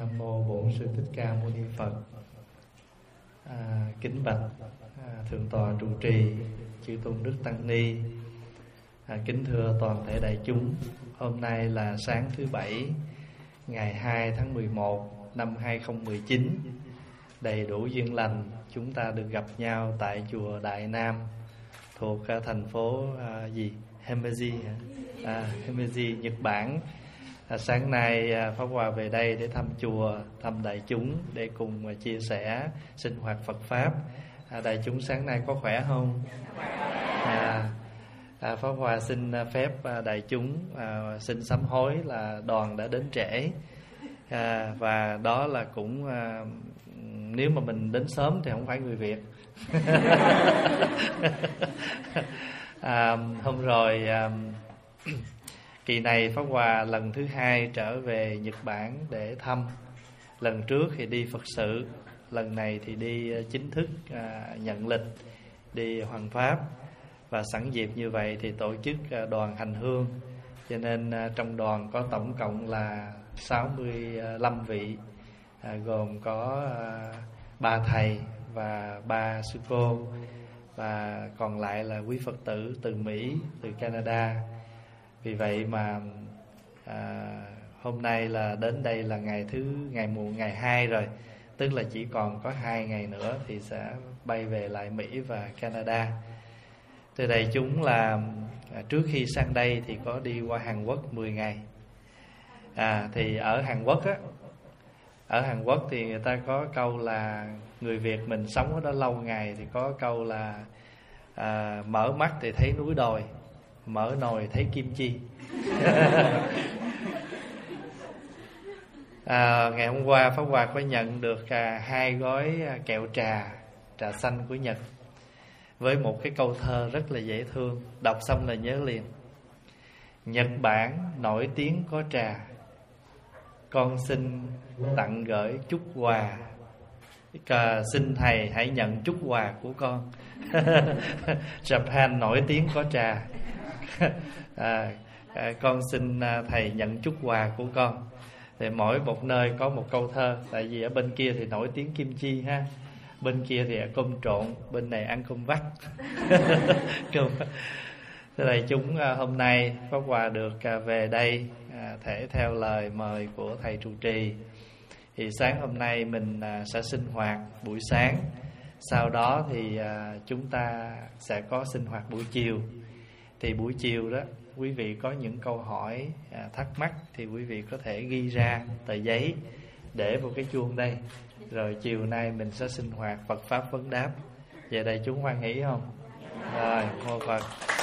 Nam mô Bổn Sư Thích Ca Mâu Ni Phật. Kính bạch thượng tọa trụ trì chư tôn đức tăng ni, kính thưa toàn thể đại chúng. Hôm nay là sáng thứ Bảy, ngày 2 tháng 11 năm 2019, đầy đủ duyên lành chúng ta được gặp nhau tại chùa Đại Nam thuộc thành phố Himeji, Himeji, Nhật Bản. Sáng nay Pháp Hòa về đây để thăm chùa, thăm đại chúng để cùng chia sẻ sinh hoạt Phật Pháp. Đại chúng sáng nay có khỏe không? Pháp Hòa xin phép đại chúng xin sám hối là đoàn đã đến trễ, và đó là cũng nếu mà mình đến sớm thì không phải người Việt. Hôm rồi kỳ này Pháp Hòa lần thứ 2 trở về Nhật Bản để thăm. Lần trước thì đi Phật sự, lần này thì đi chính thức nhận lịch đi Hoằng Pháp. Và sẵn dịp như vậy thì tổ chức đoàn hành hương, cho nên trong đoàn có tổng cộng là 65 vị, gồm có 3 thầy và 3 sư cô, và còn lại là quý Phật tử từ Mỹ, từ Canada. Vì vậy mà hôm nay là đến đây là ngày 2 rồi, tức là chỉ còn có 2 ngày nữa thì sẽ bay về lại Mỹ và Canada. Từ đây chúng là trước khi sang đây thì có đi qua Hàn Quốc 10 ngày. Thì ở Hàn Quốc á, ở Hàn Quốc thì người ta có câu là người Việt mình sống ở đó lâu ngày thì có câu là mở mắt thì thấy núi đồi, mở nồi thấy kim chi. Ngày hôm qua Pháp Hòa có nhận được 2 gói kẹo trà xanh của Nhật, với một cái câu thơ rất là dễ thương, đọc xong là nhớ liền. Nhật Bản nổi tiếng có trà, con xin tặng gửi chút quà, xin thầy hãy nhận chút quà của con. Japan nổi tiếng có trà, con xin thầy nhận chút quà của con. Thì mỗi một nơi có một câu thơ, tại vì ở bên kia thì nổi tiếng kim chi ha, bên kia thì cơm trộn, bên này ăn cơm vắt. Thế này chúng hôm nay Pháp Hòa được về đây thể theo lời mời của thầy trụ trì. Thì sáng hôm nay mình sẽ sinh hoạt buổi sáng, sau đó thì chúng ta sẽ có sinh hoạt buổi chiều. Thì buổi chiều đó quý vị có những câu hỏi thắc mắc thì quý vị có thể ghi ra tờ giấy để vào cái chuông đây, rồi chiều nay mình sẽ sinh hoạt Phật Pháp vấn đáp. Vậy đây chúng hoan hỷ không? Rồi, mô Phật.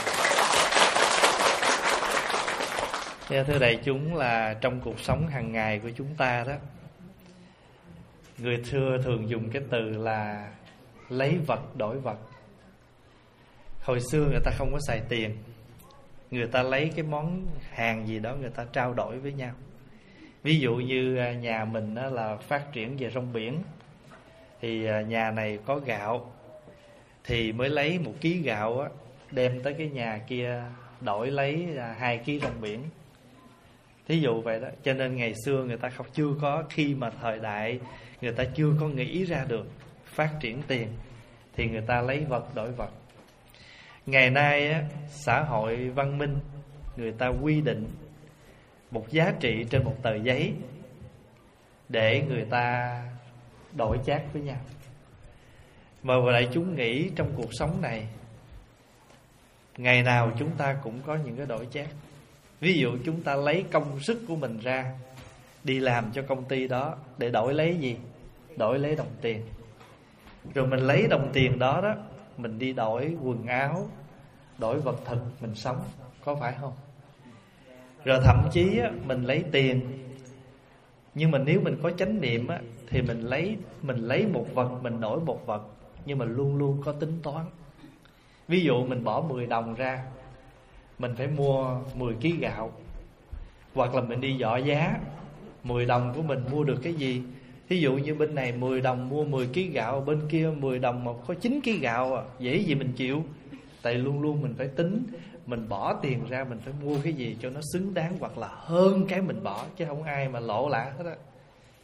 Thưa đại chúng, là trong cuộc sống hàng ngày của chúng ta đó, người xưa thường dùng cái từ là lấy vật đổi vật. Hồi xưa người ta không có xài tiền, người ta lấy cái món hàng gì đó người ta trao đổi với nhau. Ví dụ như nhà mình là phát triển về rong biển, thì nhà này có gạo thì mới lấy 1 ký gạo đem tới cái nhà kia đổi lấy 2 ký rong biển. Thí dụ vậy đó. Cho nên ngày xưa người ta chưa có, khi mà thời đại người ta chưa có nghĩ ra được phát triển tiền, thì người ta lấy vật đổi vật. Ngày nay xã hội văn minh, người ta quy định một giá trị trên một tờ giấy để người ta đổi chác với nhau. Mà lại chúng nghĩ trong cuộc sống này, ngày nào chúng ta cũng có những cái đổi chác. Ví dụ chúng ta lấy công sức của mình ra đi làm cho công ty đó để đổi lấy gì? Đổi lấy đồng tiền. Rồi mình lấy đồng tiền đó đó, mình đi đổi quần áo, đổi vật thực mình sống, có phải không? Rồi thậm chí mình lấy tiền, nhưng mà nếu mình có chánh niệm thì mình lấy một vật, mình đổi một vật, nhưng mà luôn luôn có tính toán. Ví dụ mình bỏ 10 đồng ra, mình phải mua 10 kg gạo. Hoặc là mình đi dọ giá, 10 đồng của mình mua được cái gì? Thí dụ như bên này 10 đồng mua 10 kg gạo, bên kia 10 đồng mà có 9 kg gạo, dễ gì mình chịu. Tại luôn luôn mình phải tính, mình bỏ tiền ra mình phải mua cái gì cho nó xứng đáng, hoặc là hơn cái mình bỏ, chứ không ai mà lỗ lã hết á.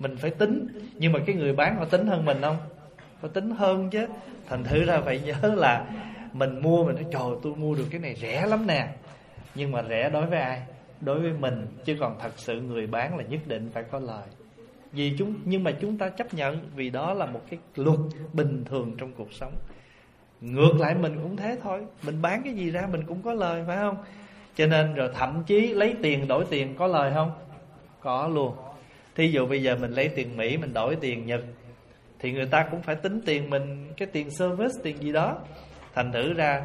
Mình phải tính. Nhưng mà cái người bán họ tính hơn mình không? Họ tính hơn chứ. Thành thử ra phải nhớ là mình mua, mình nói trời tôi mua được cái này rẻ lắm nè. Nhưng mà rẻ đối với ai? Đối với mình. Chứ còn thật sự người bán là nhất định phải có lời. Nhưng mà chúng ta chấp nhận, vì đó là một cái luật bình thường trong cuộc sống. Ngược lại mình cũng thế thôi. Mình bán cái gì ra mình cũng có lời, phải không? Cho nên rồi thậm chí lấy tiền đổi tiền có lời không? Có luôn. Thí dụ bây giờ mình lấy tiền Mỹ, mình đổi tiền Nhật, thì người ta cũng phải tính tiền mình, cái tiền service, tiền gì đó. Thành thử ra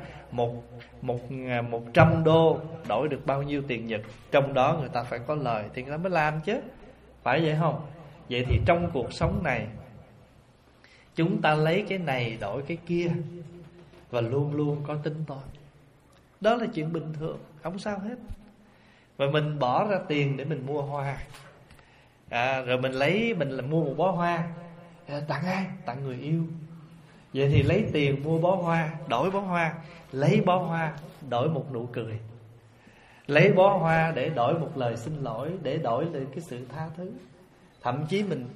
100 đô đổi được bao nhiêu tiền Nhật, trong đó người ta phải có lời thì người ta mới làm chứ. Phải vậy không? Vậy thì trong cuộc sống này, chúng ta lấy cái này đổi cái kia, và luôn luôn có tính toán. Đó là chuyện bình thường, không sao hết. Và mình bỏ ra tiền để mình mua hoa, rồi mình mua một bó hoa, tặng ai? Tặng người yêu. Vậy thì lấy tiền mua bó hoa, đổi bó hoa. Lấy bó hoa đổi một nụ cười. Lấy bó hoa để đổi một lời xin lỗi, để đổi lại cái sự tha thứ. Thậm chí mình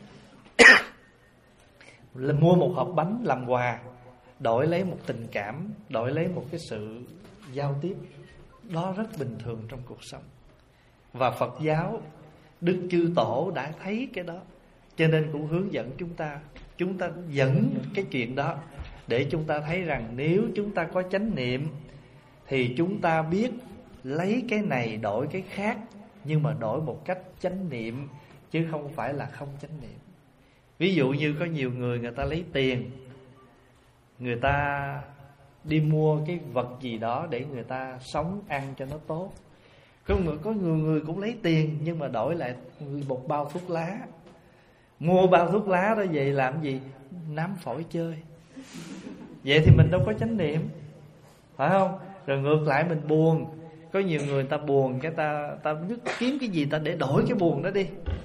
mua một hộp bánh làm quà, đổi lấy một tình cảm, đổi lấy một cái sự giao tiếp. Đó rất bình thường trong cuộc sống. Và Phật giáo, Đức Chư Tổ đã thấy cái đó, cho nên cũng hướng dẫn chúng ta dẫn cái chuyện đó để chúng ta thấy rằng nếu chúng ta có chánh niệm thì chúng ta biết lấy cái này đổi cái khác, nhưng mà đổi một cách chánh niệm, chứ không phải là không chánh niệm. Ví dụ như có nhiều người ta lấy tiền, người ta đi mua cái vật gì đó để người ta sống ăn cho nó tốt. Có người cũng lấy tiền nhưng mà đổi lại một bao thuốc lá. Mua bao thuốc lá đó vậy làm gì? Nám phổi chơi. Vậy thì mình đâu có chánh niệm, phải không? Rồi ngược lại mình buồn. Có nhiều người ta buồn, cái ta biết kiếm cái gì ta để đổi cái buồn đó đi.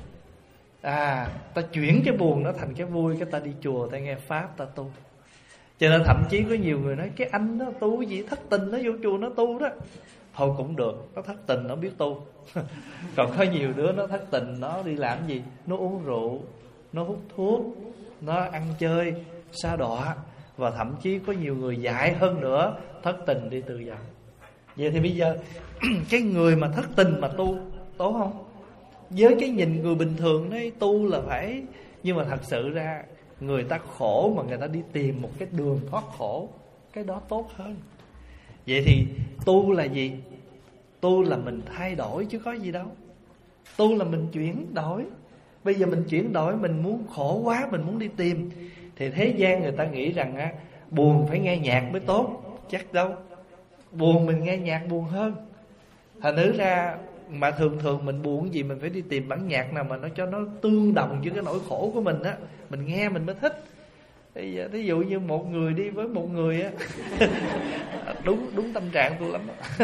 Ta chuyển cái buồn đó thành cái vui, cái ta đi chùa, ta nghe pháp, ta tu. Cho nên thậm chí có nhiều người nói cái anh đó tu gì thất tình, nó vô chùa nó tu đó. Thôi cũng được, nó thất tình nó biết tu. Còn có nhiều đứa nó thất tình, nó đi làm gì? Nó uống rượu, nó hút thuốc, nó ăn chơi, sa đọa. Và thậm chí có nhiều người dại hơn nữa, thất tình đi tự giận. Vậy thì bây giờ cái người mà thất tình mà tu, tốt không? Với cái nhìn người bình thường đấy, tu là phải. Nhưng mà thật sự ra người ta khổ mà người ta đi tìm một cái đường thoát khổ, cái đó tốt hơn. Vậy thì tu là gì? Tu là mình thay đổi chứ có gì đâu. Tu là mình chuyển đổi. Bây giờ mình chuyển đổi, mình muốn khổ quá, mình muốn đi tìm. Thì thế gian người ta nghĩ rằng buồn phải nghe nhạc mới tốt. Chắc đâu. Buồn mình nghe nhạc buồn hơn. Thành thử ra mà thường mình buồn gì mình phải đi tìm bản nhạc nào mà nó cho nó tương đồng với cái nỗi khổ của mình á, mình nghe mình mới thích. Ví dụ như một người đi với một người á đúng tâm trạng tôi lắm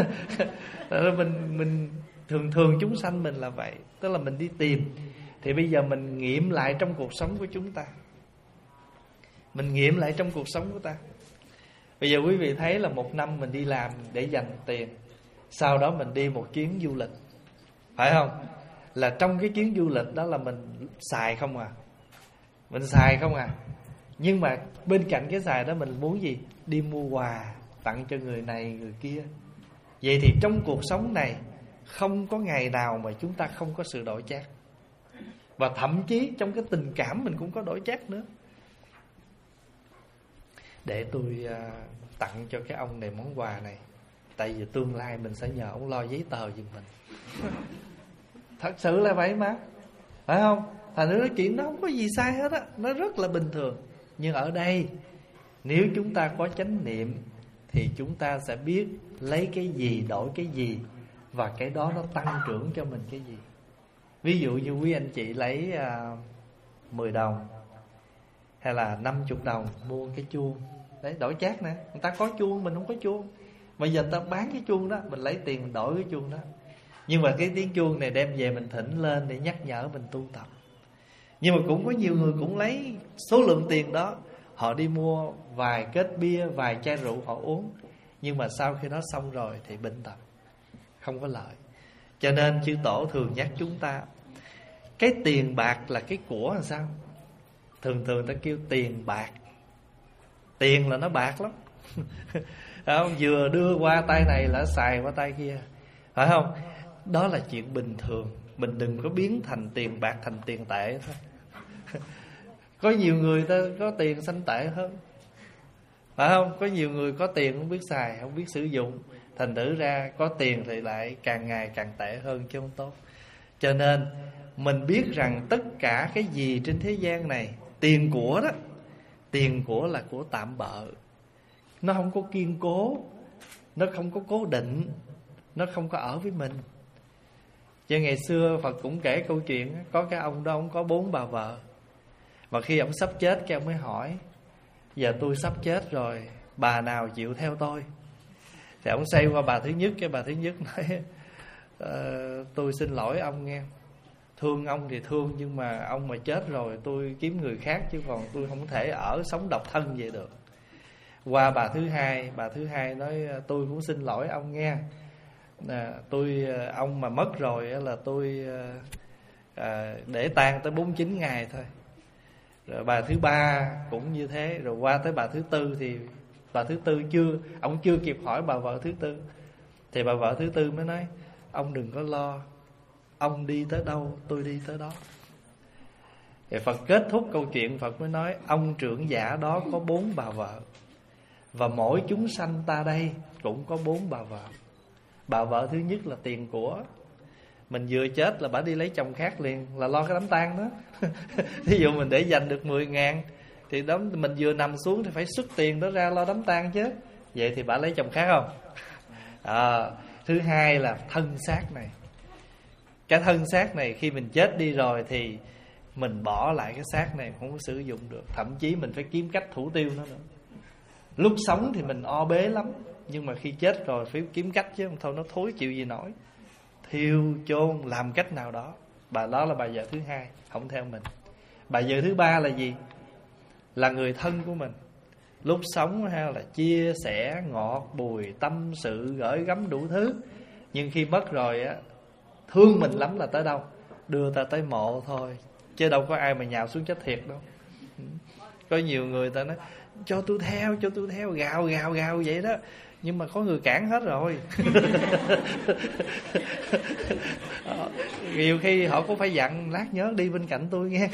mình thường chúng sanh mình là vậy. Tức là mình đi tìm. Thì bây giờ mình nghiệm lại trong cuộc sống của chúng ta. Mình nghiệm lại trong cuộc sống của ta. Bây giờ quý vị thấy là một năm mình đi làm để dành tiền, sau đó mình đi một chuyến du lịch, phải không? Là trong cái chuyến du lịch đó là mình xài không à? Mình xài không à? Nhưng mà bên cạnh cái xài đó mình muốn gì? Đi mua quà tặng cho người này người kia. Vậy thì trong cuộc sống này không có ngày nào mà chúng ta không có sự đổi chác. Và thậm chí trong cái tình cảm mình cũng có đổi chác nữa. Để tôi tặng cho cái ông này món quà này, tại vì tương lai mình sẽ nhờ ông lo giấy tờ giùm mình. Thật sự là vậy mà, phải không? Thành ra chuyện đó không có gì sai hết á, nó rất là bình thường. Nhưng ở đây nếu chúng ta có chánh niệm thì chúng ta sẽ biết lấy cái gì đổi cái gì, và cái đó nó tăng trưởng cho mình cái gì. Ví dụ như quý anh chị lấy 10 đồng hay là 50 đồng mua cái chuông, đấy, đổi chác nè. Người ta có chuông, mình không có chuông. Bây giờ người ta bán cái chuông đó, mình lấy tiền mình đổi cái chuông đó. Nhưng mà cái tiếng chuông này đem về mình thỉnh lên để nhắc nhở mình tu tập. Nhưng mà cũng có nhiều người cũng lấy số lượng tiền đó, họ đi mua vài kết bia, vài chai rượu họ uống. Nhưng mà sau khi đó xong rồi thì bệnh tật, không có lợi. Cho nên chư tổ thường nhắc chúng ta, Cái tiền bạc là cái của làm sao? Thường thường ta kêu tiền bạc. Tiền là nó bạc lắm. Không? Vừa đưa qua tay này là xài qua tay kia, phải không? Đó là chuyện bình thường. Mình đừng có biến thành tiền bạc thành tiền tệ thôi. Có nhiều người ta có tiền sanh tệ hơn, phải không? Có nhiều người có tiền không biết xài, không biết sử dụng, thành thử ra có tiền thì lại càng ngày càng tệ hơn chứ không tốt. Cho nên mình biết rằng tất cả cái gì trên thế gian này, tiền của đó, tiền của là của tạm bợ. Nó không có kiên cố, nó không có cố định, nó không có ở với mình. Chứ ngày xưa Phật cũng kể câu chuyện, có cái ông đó, ông có 4 bà vợ. Và khi ông sắp chết, cái ông mới hỏi: giờ tôi sắp chết rồi, bà nào chịu theo tôi? Thì ông xoay qua bà thứ nhất. Cái bà thứ nhất nói: tôi xin lỗi ông nghe, thương ông thì thương, nhưng mà ông mà chết rồi tôi kiếm người khác, chứ còn tôi không thể ở sống độc thân vậy được. Qua bà thứ hai nói: tôi cũng xin lỗi ông nghe, ông mà mất rồi là tôi để tang tới 49 ngày thôi. Rồi bà thứ ba cũng như thế. Rồi qua tới bà thứ tư thì bà thứ tư ông chưa kịp hỏi bà vợ thứ tư, thì bà vợ thứ tư mới nói: ông đừng có lo, ông đi tới đâu tôi đi tới đó. Thì Phật kết thúc câu chuyện, Phật mới nói: ông trưởng giả đó có 4 bà vợ, và mỗi chúng sanh ta đây cũng có 4 bà vợ. Bà vợ thứ nhất là tiền của. Mình vừa chết là bà đi lấy chồng khác liền, là lo cái đám tang đó. Ví dụ mình để dành được 10.000, thì đó mình vừa nằm xuống thì phải xuất tiền đó ra lo đám tang chứ. Vậy thì bà lấy chồng khác không? Thứ hai là thân xác này. Cái thân xác này khi mình chết đi rồi thì mình bỏ lại cái xác này, không có sử dụng được. Thậm chí mình phải kiếm cách thủ tiêu nó nữa. Lúc sống thì mình o bế lắm, nhưng mà khi chết rồi phải kiếm cách, chứ không thôi nó thối chịu gì nổi. Thiêu chôn làm cách nào đó. Bà đó là bà vợ thứ hai, không theo mình. Bà vợ thứ ba là gì? Là người thân của mình. Lúc sống hay là chia sẻ ngọt bùi, tâm sự gửi gắm đủ thứ. Nhưng khi mất rồi á, thương mình lắm là tới đâu? Đưa ta tới mộ thôi, chứ đâu có ai mà nhào xuống chết thiệt đâu. Có nhiều người ta nói: cho tôi theo, gào vậy đó. Nhưng mà có người cản hết rồi. Nhiều khi họ cũng phải dặn: lát nhớ đi bên cạnh tôi nghe.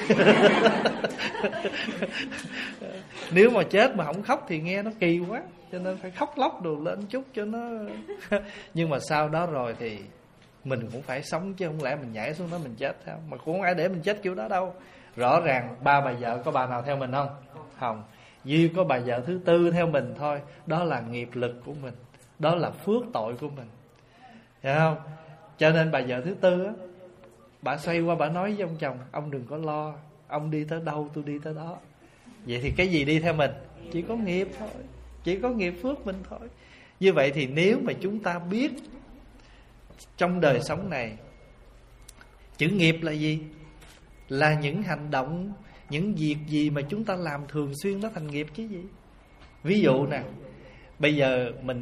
Nếu mà chết mà không khóc thì nghe nó kỳ quá, cho nên phải khóc lóc đồ lên chút cho nó. Nhưng mà sau đó rồi thì mình cũng phải sống, chứ không lẽ mình nhảy xuống đó mình chết theo. Mà cũng không ai để mình chết kiểu đó đâu. Rõ ràng 3 bà vợ có bà nào theo mình không? Không. Duy có bà vợ thứ tư theo mình thôi. Đó là nghiệp lực của mình, đó là phước tội của mình, hiểu không? Cho nên bà vợ thứ tư á, bà xoay qua bà nói với ông chồng: ông đừng có lo, ông đi tới đâu tôi đi tới đó. Vậy thì cái gì đi theo mình? Chỉ có nghiệp thôi, chỉ có nghiệp phước mình thôi. Như vậy thì nếu mà chúng ta biết trong đời sống này, chữ nghiệp là gì? Là những hành động, những việc gì mà chúng ta làm thường xuyên đó thành nghiệp chứ gì. Ví dụ nè, bây giờ mình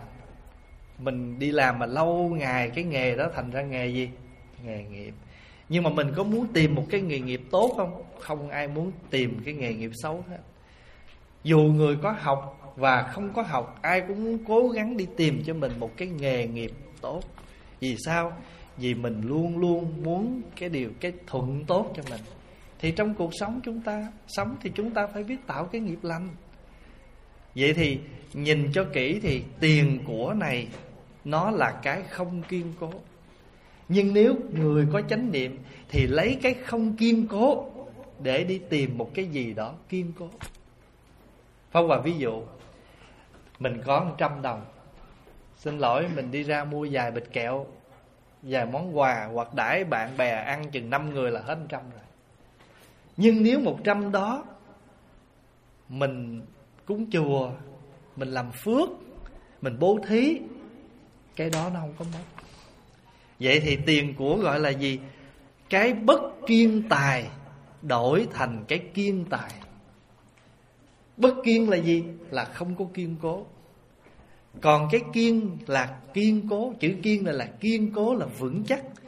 đi làm mà lâu ngày cái nghề đó thành ra nghề gì? Nghề nghiệp. Nhưng mà mình có muốn tìm một cái nghề nghiệp tốt không? Không ai muốn tìm cái nghề nghiệp xấu hết. Dù người có học và không có học, ai cũng muốn cố gắng đi tìm cho mình một cái nghề nghiệp tốt. Vì sao? Vì mình luôn luôn muốn cái thuận tốt cho mình. Thì trong cuộc sống chúng ta sống thì chúng ta phải biết tạo cái nghiệp lành. Vậy thì nhìn cho kỹ thì tiền của này nó là cái không kiên cố. Nhưng nếu người có chánh niệm thì lấy cái không kiên cố để đi tìm một cái gì đó kiên cố. Phong vào ví dụ, mình có 100 đồng, xin lỗi mình đi ra mua vài bịch kẹo, vài món quà, hoặc đãi bạn bè ăn chừng 5 người là hết 100 rồi. Nhưng nếu 100 đó mình cúng chùa, mình làm phước, mình bố thí, cái đó nó không có mất. Vậy thì tiền của gọi là gì? Cái bất kiên tài đổi thành cái kiên tài. Bất kiên là gì? Là không có kiên cố. Còn cái kiên là kiên cố. Chữ kiên là kiên cố, là vững chắc.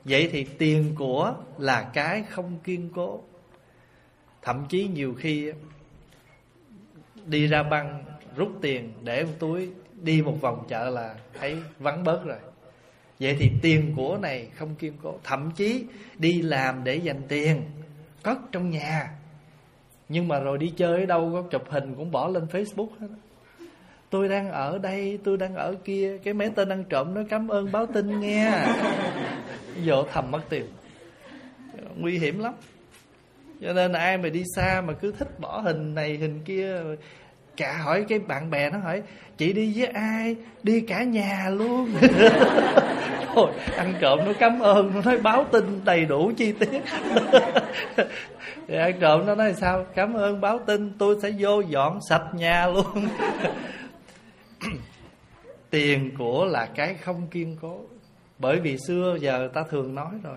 Vậy thì tiền của là cái không kiên cố. Thậm chí nhiều khi đi ra băng rút tiền để một túi, đi một vòng chợ là thấy vắng bớt rồi. Vậy thì tiền của này không kiên cố. Thậm chí đi làm để dành tiền, cất trong nhà, nhưng mà rồi đi chơi ở đâu có chụp hình cũng bỏ lên Facebook hết. Tôi đang ở đây, tôi đang ở kia, cái mấy tên ăn trộm nó cảm ơn báo tin nghe. Vô thầm mất tiền, nguy hiểm lắm. Cho nên ai mà đi xa mà cứ thích bỏ hình này hình kia. Cả hỏi cái bạn bè nó hỏi chị đi với ai? Đi cả nhà luôn. Thôi ăn trộm nó cảm ơn, nó nói báo tin đầy đủ chi tiết. Thì ăn trộm nó nói sao? Cảm ơn báo tin, tôi sẽ vô dọn sạch nhà luôn. Tiền của là cái không kiên cố. Bởi vì xưa giờ ta thường nói rồi,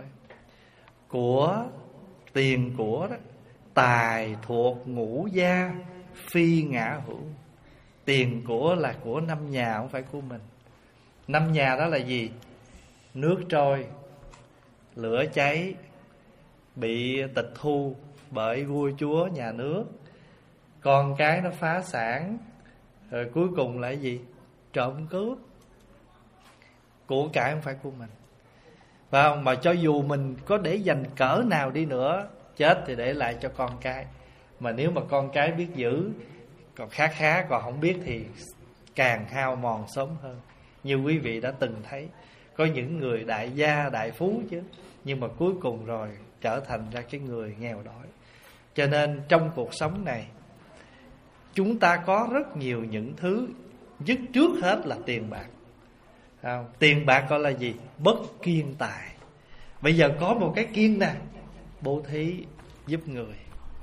của, tiền của đó, tài thuộc ngũ gia, phi ngã hữu. Tiền của là của năm nhà, không phải của mình. Năm nhà đó là gì? Nước trôi, lửa cháy, bị tịch thu bởi vua chúa nhà nước, con cái nó phá sản, rồi cuối cùng là gì? Trộm cướp. Của cải không phải của mình, phải không? Mà cho dù mình có để dành cỡ nào đi nữa, chết thì để lại cho con cái. Mà nếu mà con cái biết giữ, còn khá, còn không biết thì càng hao mòn sớm hơn. Như quý vị đã từng thấy, có những người đại gia, đại phú chứ, nhưng mà cuối cùng rồi trở thành ra cái người nghèo đói. Cho nên trong cuộc sống này, chúng ta có rất nhiều những thứ, dứt trước hết là tiền bạc. Không? Tiền bạc gọi là gì? Bất kiên tài. Bây giờ có một cái kiên nè, bố thí giúp người.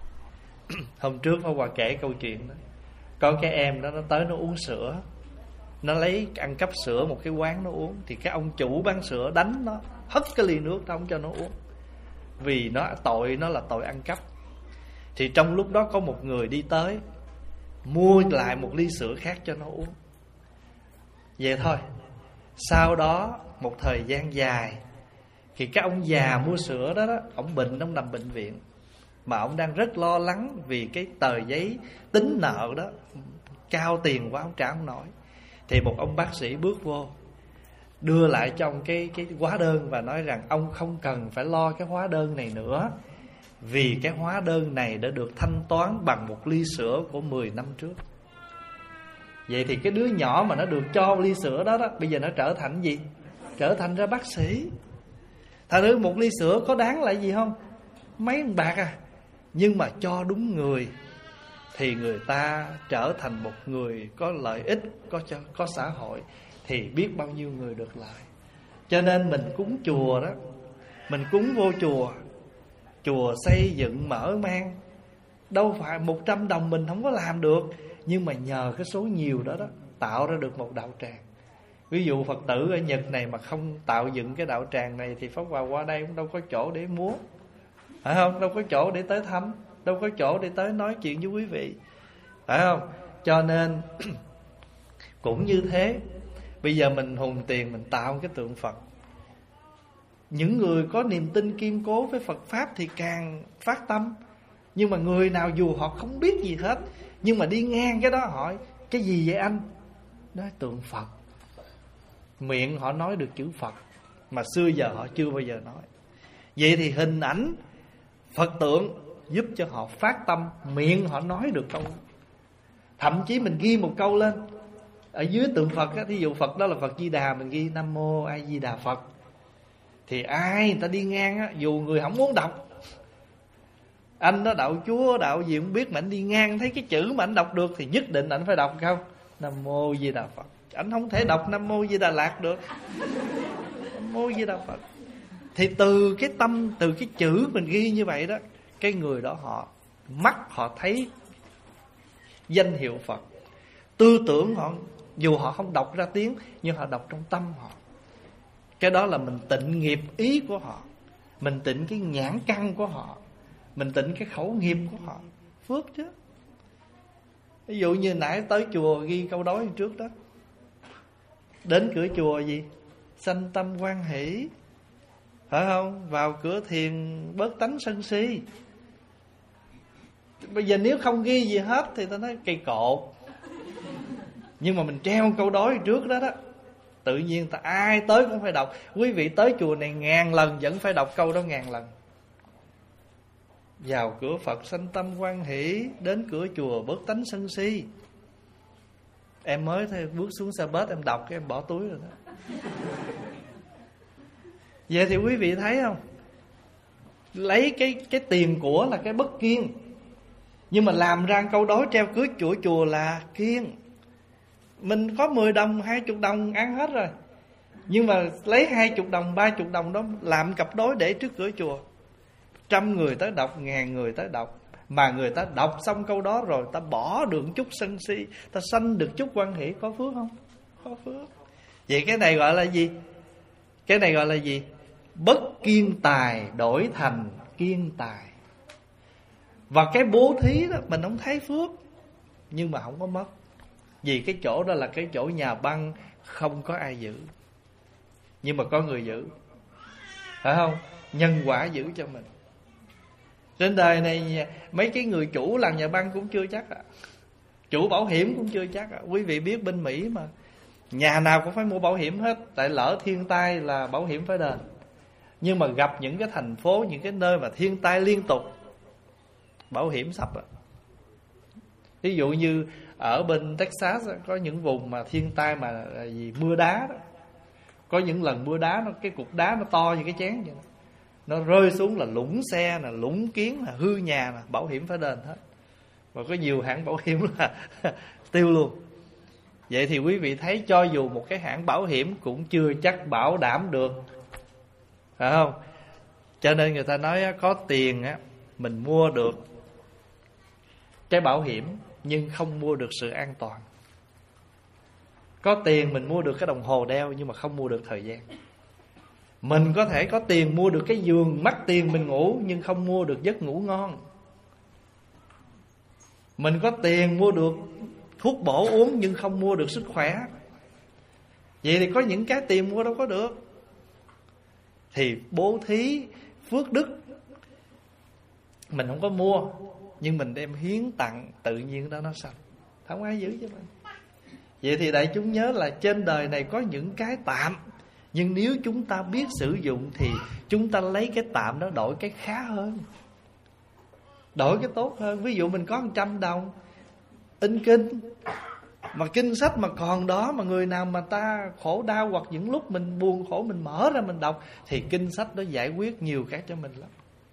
Hôm trước Pháp Hòa kể câu chuyện đó. Có cái em đó nó tới nó uống sữa, nó lấy ăn cắp sữa một cái quán nó uống. Thì cái ông chủ bán sữa đánh nó, hất cái ly nước đó không cho nó uống, vì nó tội, nó là tội ăn cắp. Thì trong lúc đó có một người đi tới, mua lại một ly sữa khác cho nó uống. Vậy thôi. Sau đó một thời gian dài, thì cái ông già mua sữa đó, ông bệnh, ông nằm bệnh viện. Mà ông đang rất lo lắng vì cái tờ giấy tính nợ đó cao tiền quá, ông trả không nổi. Thì một ông bác sĩ bước vô, đưa lại cho ông cái hóa đơn và nói rằng ông không cần phải lo cái hóa đơn này nữa, vì cái hóa đơn này đã được thanh toán bằng một ly sữa của 10 năm trước. Vậy thì cái đứa nhỏ mà nó được cho ly sữa đó, bây giờ nó trở thành gì? Trở thành ra bác sĩ. Thật ra một ly sữa có đáng là gì không? Mấy bạc à. Nhưng mà cho đúng người thì người ta trở thành một người có lợi ích, có xã hội, thì biết bao nhiêu người được lợi. Cho nên mình cúng chùa đó, mình cúng vô chùa, chùa xây dựng mở mang, đâu phải 100 đồng mình không có làm được. Nhưng mà nhờ cái số nhiều đó tạo ra được một đạo tràng. Ví dụ Phật tử ở Nhật này mà không tạo dựng cái đạo tràng này, thì Pháp Hòa qua đây cũng đâu có chỗ để múa, phải không? Đâu có chỗ để tới thăm, đâu có chỗ để tới nói chuyện với quý vị, phải không? Cho nên cũng như thế. Bây giờ mình hùng tiền, mình tạo cái tượng Phật. Những người có niềm tin kiên cố với Phật Pháp thì càng phát tâm. Nhưng mà người nào dù họ không biết gì hết, nhưng mà đi ngang cái đó hỏi: cái gì vậy anh? Nói tượng Phật. Miệng họ nói được chữ Phật, mà xưa giờ họ chưa bao giờ nói. Vậy thì hình ảnh Phật tượng giúp cho họ phát tâm, miệng họ nói được câu. Thậm chí mình ghi một câu lên ở dưới tượng Phật á, thí dụ Phật đó là Phật Di Đà, mình ghi Nam Mô A Di Đà Phật. Thì ai người ta đi ngang á, dù người không muốn đọc, anh đó đạo chúa đạo gì không biết, mà anh đi ngang thấy cái chữ mà anh đọc được thì nhất định anh phải đọc không? Nam Mô Di Đà Phật. Anh không thể đọc Nam Mô Di Đà Lạt được. Nam Mô Di Đà Phật. Thì từ cái tâm, từ cái chữ mình ghi như vậy đó, cái người đó họ mắt họ thấy danh hiệu Phật. Tư tưởng họ, dù họ không đọc ra tiếng, nhưng họ đọc trong tâm họ. Cái đó là mình tịnh nghiệp ý của họ, mình tịnh cái nhãn căn của họ, mình tịnh cái khẩu nghiệp của họ. Phước chứ. Ví dụ như nãy tới chùa ghi câu đối trước đó, đến cửa chùa gì? Sanh tâm hoan hỷ, phải không? Vào cửa thiền bớt tánh sân si. Bây giờ nếu không ghi gì hết thì ta nói cây cột. Nhưng mà mình treo câu đối trước đó đó, tự nhiên ai tới cũng phải đọc. Quý vị tới chùa này 1000 lần vẫn phải đọc câu đó 1000 lần. Vào cửa Phật sanh tâm hoan hỷ, đến cửa chùa bớt tánh sân si. Em mới thôi bước xuống xe bus em đọc cái em bỏ túi rồi đó. Vậy thì quý vị thấy không? Lấy cái tiền của là cái bất kiên, nhưng mà làm ra câu đối treo cưới chùa là kiên. Mình có 10 đồng 20 đồng ăn hết rồi, nhưng mà lấy 20 đồng 30 đồng đó làm cặp đối để trước cửa chùa. 100 người tới đọc, 1000 người tới đọc. Mà người ta đọc xong câu đó rồi, ta bỏ được chút sân si, ta sanh được chút hoan hỷ, có phước không? Có phước. Vậy cái này gọi là gì? Cái này gọi là gì? Bất kiên tài đổi thành kiên tài. Và cái bố thí đó mình không thấy phước, nhưng mà không có mất. Vì cái chỗ đó là cái chỗ nhà băng, không có ai giữ, nhưng mà có người giữ, phải không? Nhân quả giữ cho mình. Trên đời này mấy cái người chủ làm nhà băng cũng chưa chắc à. Chủ bảo hiểm cũng chưa chắc à. Quý vị biết bên Mỹ mà, nhà nào cũng phải mua bảo hiểm hết. Tại lỡ thiên tai là bảo hiểm phải đền. Nhưng mà gặp những cái thành phố, những cái nơi mà thiên tai liên tục, bảo hiểm sập à. Ví dụ như ở bên Texas có những vùng mà thiên tai mà gì mưa đá đó. Có những lần mưa đá, cái cục đá nó to như cái chén vậy đó. Nó rơi xuống là lũng xe nè, lũng kiến nè, hư nhà nè, bảo hiểm phải đền hết. Và có nhiều hãng bảo hiểm là tiêu luôn. Vậy thì quý vị thấy cho dù một cái hãng bảo hiểm cũng chưa chắc bảo đảm được, phải không? Cho nên người ta nói có tiền mình mua được cái bảo hiểm, nhưng không mua được sự an toàn. Có tiền mình mua được cái đồng hồ đeo, nhưng mà không mua được thời gian. Mình có thể có tiền mua được cái giường mắc tiền mình ngủ, nhưng không mua được giấc ngủ ngon. Mình có tiền mua được thuốc bổ uống, nhưng không mua được sức khỏe. Vậy thì có những cái tiền mua đâu có được. Thì bố thí, phước đức mình không có mua, nhưng mình đem hiến tặng, tự nhiên đó nó sạch, không ai giữ cho mình. Vậy thì đại chúng nhớ là trên đời này có những cái tạm, nhưng nếu chúng ta biết sử dụng thì chúng ta lấy cái tạm đó đổi cái khá hơn, đổi cái tốt hơn. Ví dụ mình có 100 đồng in kinh, mà kinh sách mà còn đó, mà người nào mà ta khổ đau hoặc những lúc mình buồn khổ mình mở ra mình đọc, thì kinh sách đó giải quyết nhiều cái cho mình lắm.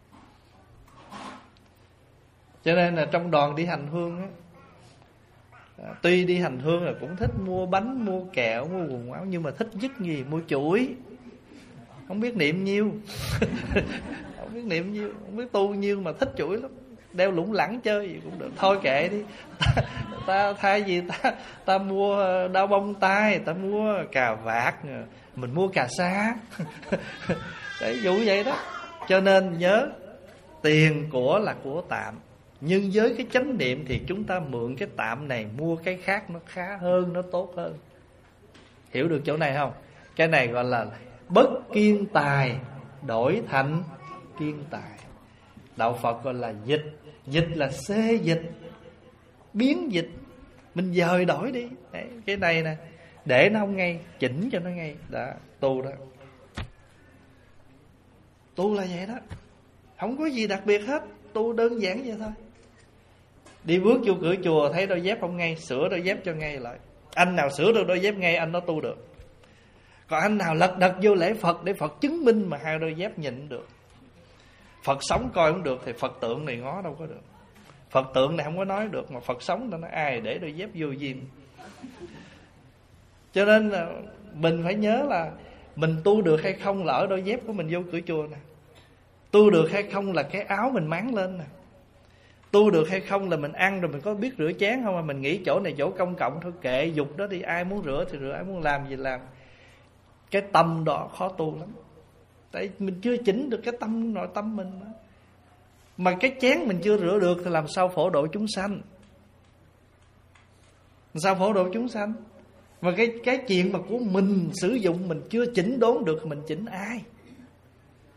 Cho nên là trong đoàn đi hành hương á, tuy đi hành hương là cũng thích mua bánh, mua kẹo, mua quần áo, nhưng mà thích nhất gì? Mua chuỗi. Không biết niệm nhiêu không biết niệm nhiêu, không biết tu nhiêu mà thích chuỗi lắm. Đeo lủng lẳng chơi gì cũng được. Thôi kệ đi. ta thay vì ta mua đao bông tai, ta mua cà vạt, mình mua cà sa. Đấy, dụ vậy đó. Cho nên nhớ, tiền của là của tạm, nhưng với cái chánh niệm thì chúng ta mượn cái tạm này mua cái khác nó khá hơn, nó tốt hơn. Hiểu được chỗ này không? Cái này gọi là bất kiên tài đổi thành kiên tài. Đạo Phật gọi là dịch. Dịch là xê dịch, biến dịch. Mình dời đổi đi. Đấy, cái này nè, để nó không ngay, chỉnh cho nó ngay. Đó, tu đó. Tu là vậy đó, không có gì đặc biệt hết. Tu đơn giản vậy thôi. Đi bước vô cửa chùa thấy đôi dép không ngay, sửa đôi dép cho ngay lại. Anh nào sửa được đôi dép ngay, anh đó tu được. Còn anh nào lật đật vô lễ Phật để Phật chứng minh mà hai đôi dép nhịn được. Phật sống coi không được thì Phật tượng này ngó đâu có được. Phật tượng này không có nói được, mà Phật sống nó nói ai để đôi dép vô diêm. Cho nên là mình phải nhớ là mình tu được hay không là ở đôi dép của mình vô cửa chùa nè. Tu được hay không là cái áo mình máng lên nè. Tu được hay không là mình ăn rồi mình có biết rửa chén không, mà mình nghĩ chỗ này chỗ công cộng thôi, kệ dục đó đi, ai muốn rửa thì rửa, ai muốn làm gì làm. Cái tâm đó khó tu lắm. Tại mình chưa chỉnh được cái tâm, nội tâm mình mà cái chén mình chưa rửa được thì làm sao phổ độ chúng sanh? Làm sao phổ độ chúng sanh? Mà cái chuyện mà của mình sử dụng mình chưa chỉnh đốn được, mình chỉnh ai?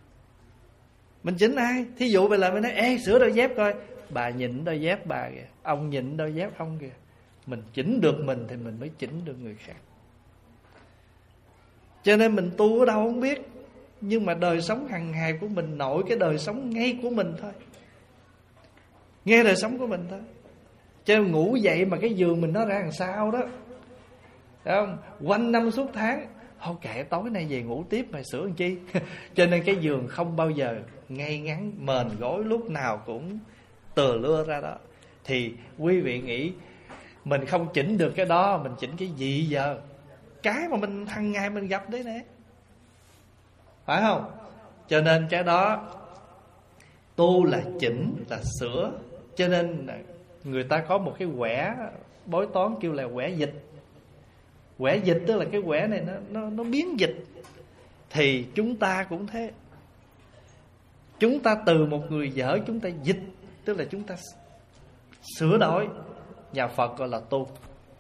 Mình chỉnh ai? Thí dụ bây giờ mình nói ê sửa đôi dép coi, bà nhịn đôi dép bà kìa, ông nhịn đôi dép ông kìa. Mình chỉnh được mình thì mình mới chỉnh được người khác. Cho nên mình tu ở đâu không biết, nhưng mà đời sống hàng ngày của mình nội cái đời sống ngay của mình thôi, nghe đời sống của mình thôi. Cho nên ngủ dậy mà cái giường mình nó ra làm sao đó, thấy không? Quanh năm suốt tháng thôi kệ, tối nay về ngủ tiếp mày sửa làm chi. Cho nên cái giường không bao giờ ngay ngắn, mền gối lúc nào cũng từa lưa ra đó. Thì quý vị nghĩ mình không chỉnh được cái đó, mình chỉnh cái gì giờ? Cái mà mình hàng ngày mình gặp đấy nè, phải không? Cho nên cái đó tu là chỉnh, là sửa. Cho nên người ta có một cái quẻ bói toán kêu là quẻ dịch. Quẻ dịch tức là cái quẻ này nó biến dịch. Thì chúng ta cũng thế. Chúng ta từ một người dở chúng ta dịch, tức là chúng ta sửa đổi. Nhà Phật gọi là tu.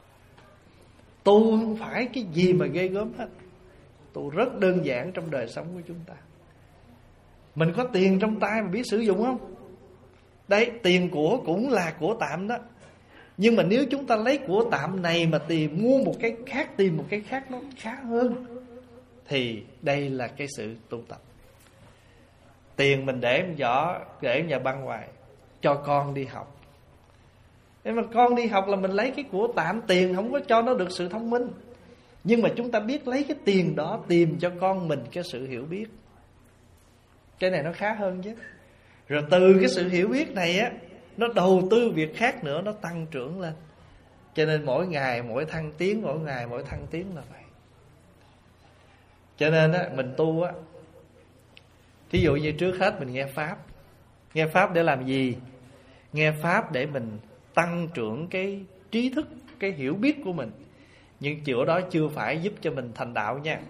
Tu không phải cái gì mà ghê gớm hết. Tu rất đơn giản trong đời sống của chúng ta. Mình có tiền trong tay mà biết sử dụng không? Đấy, tiền của cũng là của tạm đó. Nhưng mà nếu chúng ta lấy của tạm này mà tìm mua một cái khác, tìm một cái khác nó khá hơn, thì đây là cái sự tu tập. Tiền mình để một giỏ, để nhà băng ngoài, cho con đi học. Nếu mà con đi học là mình lấy cái của tạm, tiền không có cho nó được sự thông minh. Nhưng mà chúng ta biết lấy cái tiền đó tìm cho con mình cái sự hiểu biết. Cái này nó khá hơn chứ. Rồi từ cái sự hiểu biết này á, nó đầu tư việc khác nữa, nó tăng trưởng lên. Cho nên mỗi ngày mỗi thăng tiến, mỗi ngày mỗi thăng tiến là vậy. Cho nên á, mình tu á, thí dụ như trước hết mình nghe Pháp. Nghe Pháp để làm gì? Nghe Pháp để mình tăng trưởng cái trí thức, cái hiểu biết của mình. Nhưng chỗ đó chưa phải giúp cho mình thành đạo nha.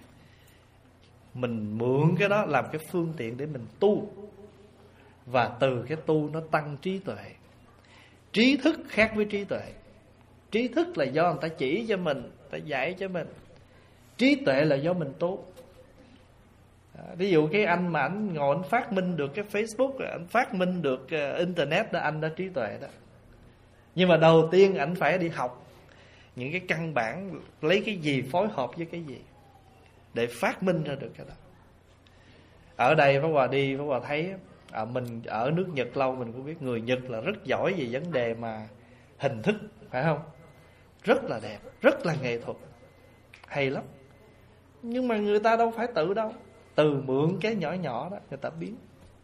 Mình mượn cái đó làm cái phương tiện để mình tu. Và từ cái tu nó tăng trí tuệ. Trí thức khác với trí tuệ. Trí thức là do người ta chỉ cho mình, người ta dạy cho mình. Trí tuệ là do mình tu. Ví dụ cái anh mà anh ngồi anh phát minh được cái Facebook, anh phát minh được Internet đó, anh đã trí tuệ đó. Nhưng mà đầu tiên anh phải đi học những cái căn bản, lấy cái gì phối hợp với cái gì để phát minh ra được cái đó. Ở đây Pháp Hòa đi, Pháp Hòa thấy mình ở nước Nhật lâu, mình cũng biết người Nhật là rất giỏi về vấn đề mà hình thức, phải không? Rất là đẹp, rất là nghệ thuật, hay lắm. Nhưng mà người ta đâu phải tự đâu, từ mượn cái nhỏ nhỏ đó người ta biến.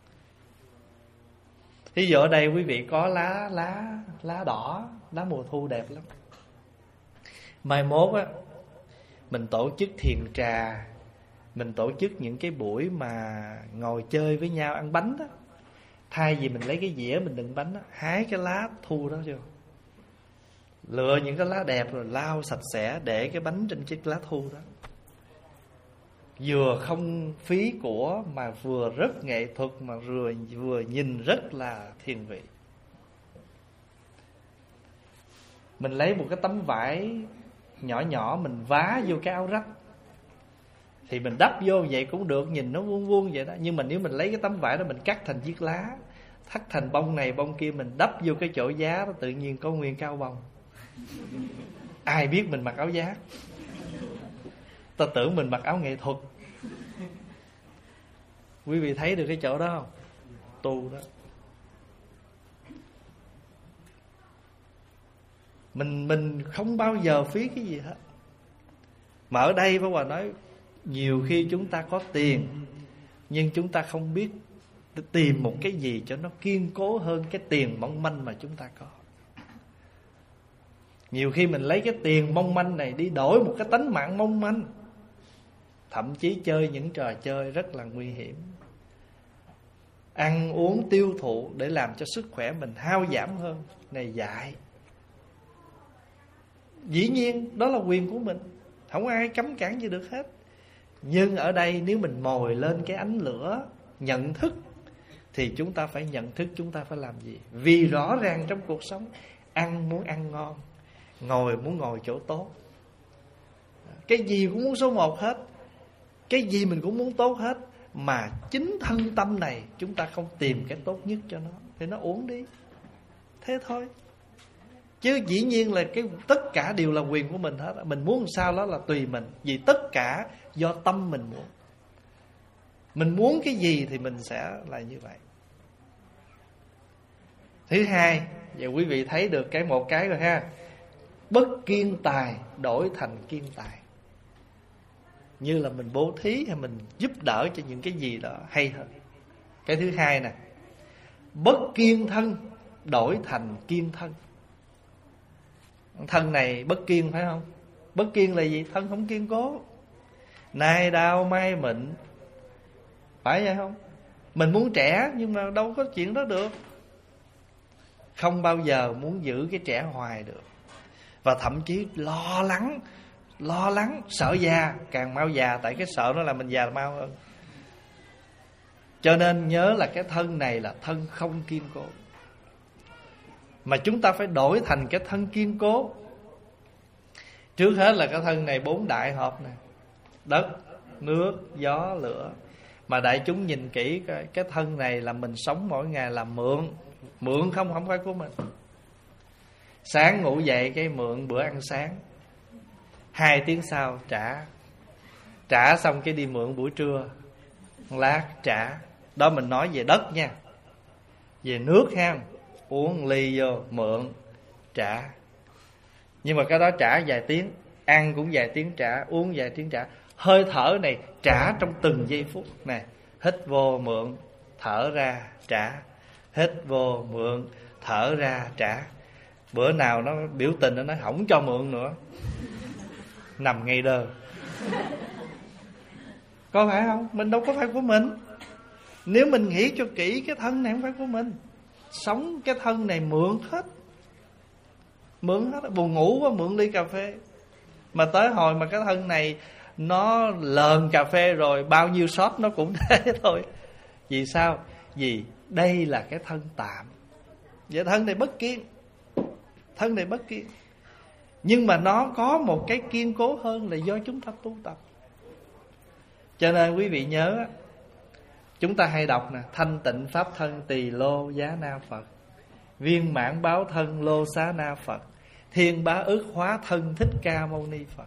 Ví dụ ở đây quý vị có lá đỏ, lá mùa thu đẹp lắm. Mai mốt á, mình tổ chức thiền trà, mình tổ chức những cái buổi mà ngồi chơi với nhau ăn bánh đó. Thay vì mình lấy cái dĩa mình đựng bánh đó, hái cái lá thu đó vô, lựa những cái lá đẹp rồi lau sạch sẽ, để cái bánh trên chiếc lá thu đó. Vừa không phí của mà vừa rất nghệ thuật, mà vừa nhìn rất là thiên vị. Mình lấy một cái tấm vải nhỏ nhỏ, mình vá vô cái áo rách, thì mình đắp vô vậy cũng được, nhìn nó vuông vuông vậy đó. Nhưng mà nếu mình lấy cái tấm vải đó mình cắt thành chiếc lá, thắt thành bông này bông kia, mình đắp vô cái chỗ giá đó, tự nhiên có nguyên cao bông. Ai biết mình mặc áo giá? Ta tưởng mình mặc áo nghệ thuật. Quý vị thấy được cái chỗ đó không? Tu đó. Mình không bao giờ phí cái gì hết. Mà ở đây Pháp Hòa nói, nhiều khi chúng ta có tiền, nhưng chúng ta không biết tìm một cái gì cho nó kiên cố hơn cái tiền mong manh mà chúng ta có. Nhiều khi mình lấy cái tiền mong manh này đi đổi một cái tánh mạng mong manh, thậm chí chơi những trò chơi rất là nguy hiểm, ăn uống tiêu thụ để làm cho sức khỏe mình hao giảm hơn. Này dại. Dĩ nhiên đó là quyền của mình, không ai cấm cản gì được hết. Nhưng ở đây nếu mình mồi lên cái ánh lửa nhận thức, thì chúng ta phải nhận thức chúng ta phải làm gì. Vì rõ ràng trong cuộc sống, ăn muốn ăn ngon, ngồi muốn ngồi chỗ tốt, cái gì cũng muốn số 1 hết, cái gì mình cũng muốn tốt hết. mà chính thân tâm này chúng ta không tìm cái tốt nhất cho nó thì nó uổng đi. Thế thôi. Chứ dĩ nhiên là tất cả đều là quyền của mình hết. Mình muốn sao đó là tùy mình. Vì tất cả do tâm mình muốn. Mình muốn cái gì thì mình sẽ là như vậy. Thứ hai, giờ quý vị thấy được một cái rồi ha. Bất kiên tài đổi thành kiên tài. Như là mình bố thí hay mình giúp đỡ cho những cái gì đó hay hơn. Cái thứ hai nè, bất kiên thân đổi thành kiên thân. Thân này bất kiên phải không? Bất kiên là gì? Thân không kiên cố. Nay đau mai mịn. Phải vậy không? Mình muốn trẻ nhưng mà đâu có chuyện đó được. Không bao giờ muốn giữ cái trẻ hoài được. Và thậm chí lo lắng, sợ già, càng mau già. Tại cái sợ nó làm mình già mau hơn. Cho nên nhớ là cái thân này là thân không kiên cố. Mà chúng ta phải đổi thành cái thân kiên cố. Trước hết là cái thân này 4 đại hợp nè: đất, nước, gió, lửa. Mà đại chúng nhìn kỹ cái thân này là mình sống mỗi ngày là mượn. Mượn không phải của mình. Sáng ngủ dậy cái mượn bữa ăn sáng, 2 tiếng sau trả xong cái đi mượn buổi trưa, lát trả. Đó mình nói về đất nha. Về nước ha, uống ly vô mượn trả. Nhưng mà cái đó trả vài tiếng, ăn cũng vài tiếng trả, uống vài tiếng trả. Hơi thở này trả trong từng giây phút này. Hít vô mượn, thở ra trả. Hít vô mượn, thở ra trả. Bữa nào nó biểu tình nó nói không cho mượn nữa, nằm ngay đơ. Có phải không? Mình đâu có phải của mình. Nếu mình nghĩ cho kỹ, cái thân này không phải của mình. Sống cái thân này mượn hết. Mượn hết. Buồn ngủ quá mượn ly cà phê. Mà tới hồi mà cái thân này nó lờn cà phê rồi, bao nhiêu shot nó cũng thế thôi. Vì sao? Vì đây là cái thân tạm. Vậy thân này bất kiên. Thân này bất kiên. Nhưng mà nó có một cái kiên cố hơn là do chúng ta tu tập. Cho nên quý vị nhớ, chúng ta hay đọc nè: thanh tịnh pháp thân tỳ lô giá na Phật, viên mãn báo thân lô xá na Phật, thiên bá ức hóa thân Thích Ca Mâu Ni Phật.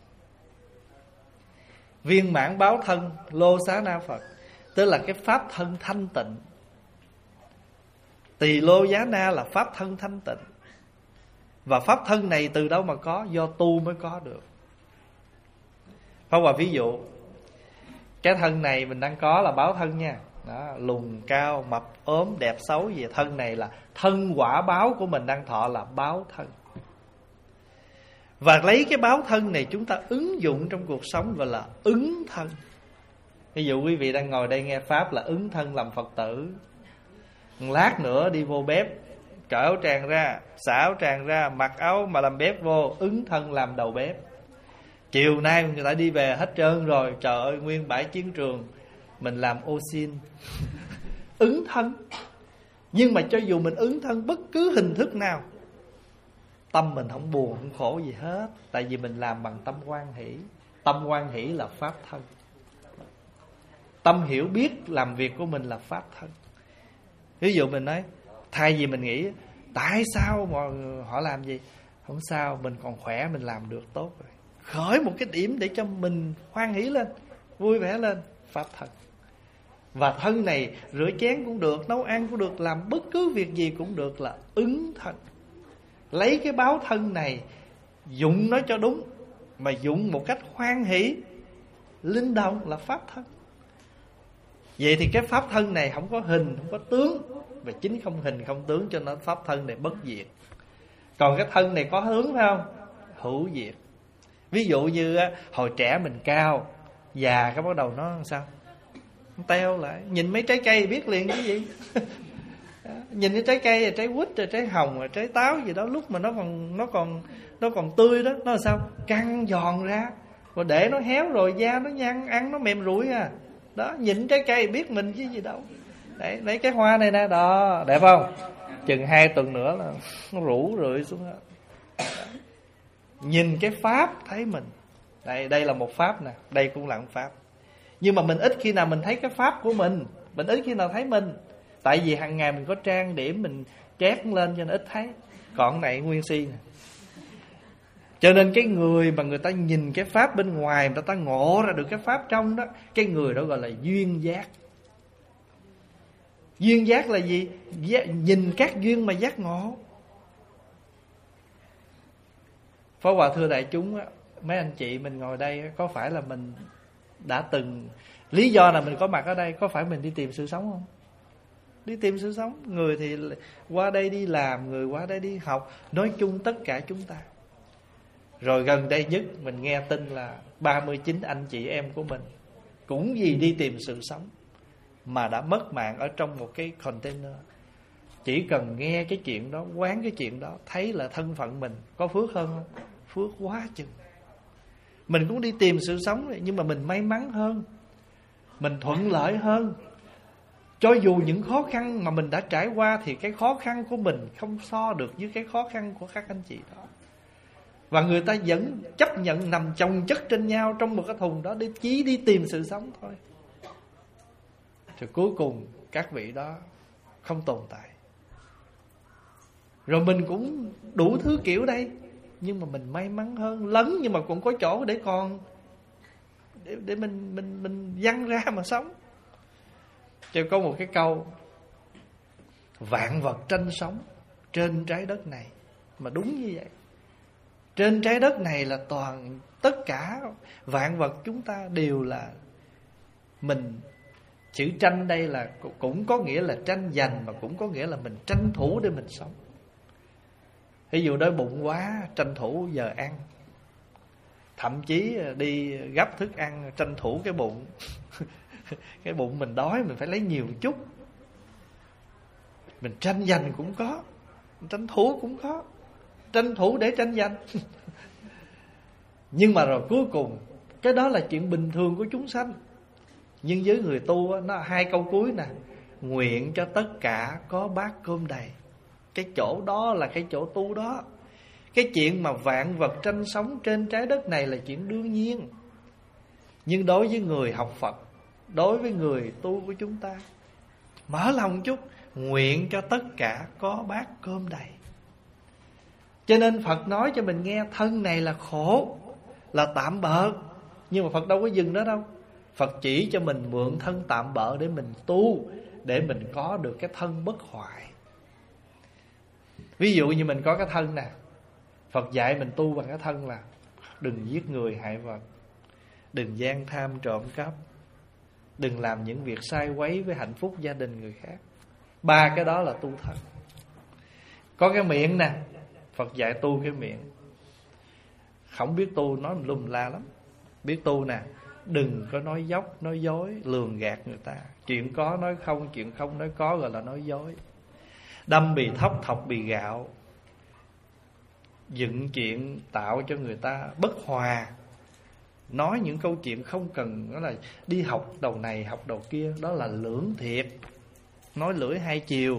Viên mãn báo thân lô xá na Phật tức là cái pháp thân thanh tịnh. Tỳ lô giá na là pháp thân thanh tịnh. Và pháp thân này từ đâu mà có? Do tu mới có được. Pháp Hòa ví dụ, cái thân này mình đang có là báo thân nha. Đó, lùn cao, mập, ốm, đẹp, xấu gì. Thân này là thân quả báo của mình đang thọ là báo thân. Và lấy cái báo thân này chúng ta ứng dụng trong cuộc sống gọi là ứng thân. Ví dụ quý vị đang ngồi đây nghe Pháp là ứng thân làm Phật tử. Lát nữa đi vô bếp, cởi áo tràng ra, xả áo tràng ra, mặc áo mà làm bếp vô, ứng thân làm đầu bếp. Chiều nay người ta đi về hết trơn rồi, trời ơi nguyên bãi chiến trường mình làm ô xin. Ứng thân. Nhưng mà cho dù mình ứng thân bất cứ hình thức nào, tâm mình không buồn, không khổ gì hết. Tại vì mình làm bằng tâm hoan hỷ. Tâm hoan hỷ là pháp thân. Tâm hiểu biết làm việc của mình là pháp thân. Ví dụ mình nói, thay vì mình nghĩ tại sao mà họ làm gì, không sao, mình còn khỏe, mình làm được tốt rồi. Khởi một cái điểm để cho mình hoan hỷ lên, vui vẻ lên, pháp thân. Và thân này rửa chén cũng được, nấu ăn cũng được, làm bất cứ việc gì cũng được là ứng thân. Lấy cái báo thân này, dụng nó cho đúng, mà dụng một cách hoan hỷ, linh động là pháp thân. Vậy thì cái pháp thân này không có hình, không có tướng. Và chính không hình không tướng cho nên pháp thân này bất diệt. Còn cái thân này có hướng phải không? Hữu diệt. Ví dụ như hồi trẻ mình cao, già cái bắt đầu nó làm sao? Nó teo lại. Nhìn mấy trái cây biết liền cái gì. Nhìn cái trái cây, trái quýt, trái hồng, trái táo gì đó, lúc mà nó còn tươi đó, nó làm sao? Căng giòn ra. Và để nó héo rồi da nó nhăn, ăn nó mềm rũi à. Đó, nhìn trái cây biết mình chứ gì đâu. Đấy, lấy cái hoa này nè, đó, đẹp không? Chừng 2 tuần nữa là nó rũ rượi xuống đó. Nhìn cái pháp thấy mình. Đây là một pháp nè, đây cũng là một pháp. Nhưng mà mình ít khi nào mình thấy cái pháp của mình ít khi nào thấy mình. Tại vì hàng ngày mình có trang điểm, mình chét lên cho nên ít thấy. Còn này nguyên si nè. Cho nên cái người mà người ta nhìn cái pháp bên ngoài, người ta ngộ ra được cái pháp trong đó, cái người đó gọi là duyên giác. Duyên giác là gì? Nhìn các duyên mà giác ngộ. Pháp Hòa thưa đại chúng, mấy anh chị mình ngồi đây, có phải là mình đã từng, lý do là mình có mặt ở đây, có phải mình đi tìm sự sống không? Đi tìm sự sống. Người thì qua đây đi làm, người qua đây đi học, nói chung tất cả chúng ta. Rồi gần đây nhất mình nghe tin là 39 anh chị em của mình cũng vì đi tìm sự sống mà đã mất mạng ở trong một cái container. Chỉ cần nghe cái chuyện đó, quán cái chuyện đó, thấy là thân phận mình có phước hơn không? Phước quá chừng. Mình cũng đi tìm sự sống nhưng mà mình may mắn hơn, mình thuận lợi hơn. Cho dù những khó khăn mà mình đã trải qua thì cái khó khăn của mình không so được với cái khó khăn của các anh chị đó. Và người ta vẫn chấp nhận nằm chồng chất trên nhau trong một cái thùng đó để chỉ đi tìm sự sống thôi. Rồi cuối cùng các vị đó không tồn tại. Rồi mình cũng đủ thứ kiểu đây, nhưng mà mình may mắn hơn, lấn nhưng mà cũng có chỗ để còn để mình văng ra mà sống. Cho có một cái câu: vạn vật tranh sống trên trái đất này. Mà đúng như vậy. Trên trái đất này là toàn, tất cả vạn vật chúng ta đều là mình. Chữ tranh đây là cũng có nghĩa là tranh giành, mà cũng có nghĩa là mình tranh thủ để mình sống. Ví dụ đói bụng quá, tranh thủ giờ ăn. Thậm chí đi gấp thức ăn, tranh thủ cái bụng. Cái bụng mình đói, mình phải lấy nhiều chút. Mình tranh giành cũng có, tranh thủ cũng có. Tranh thủ để tranh giành. Nhưng mà rồi cuối cùng, cái đó là chuyện bình thường của chúng sanh. Nhưng với người tu, nó hai câu cuối nè: nguyện cho tất cả có bát cơm đầy. Cái chỗ đó là cái chỗ tu đó. Cái chuyện mà vạn vật tranh sống trên trái đất này là chuyện đương nhiên. Nhưng đối với người học Phật, đối với người tu của chúng ta, mở lòng chút, nguyện cho tất cả có bát cơm đầy. Cho nên Phật nói cho mình nghe, thân này là khổ, là tạm bợ. Nhưng mà Phật đâu có dừng đó đâu. Phật chỉ cho mình mượn thân tạm bợ để mình tu, để mình có được cái thân bất hoại. Ví dụ như mình có cái thân nè, Phật dạy mình tu bằng cái thân là đừng giết người hại vật, đừng gian tham trộm cắp, đừng làm những việc sai quấy với hạnh phúc gia đình người khác. Ba cái đó là tu thân. Có cái miệng nè, Phật dạy tu cái miệng. Không biết tu nói lùm la lắm. Biết tu nè, đừng có nói dốc, nói dối, lường gạt người ta. Chuyện có nói không, chuyện không nói có gọi là nói dối. Đâm bì thóc, thọc bì gạo. Dựng chuyện tạo cho người ta bất hòa. Nói những câu chuyện không cần, đó là đi học đầu này học đầu kia. Đó là lưỡng thiệt, nói lưỡi hai chiều.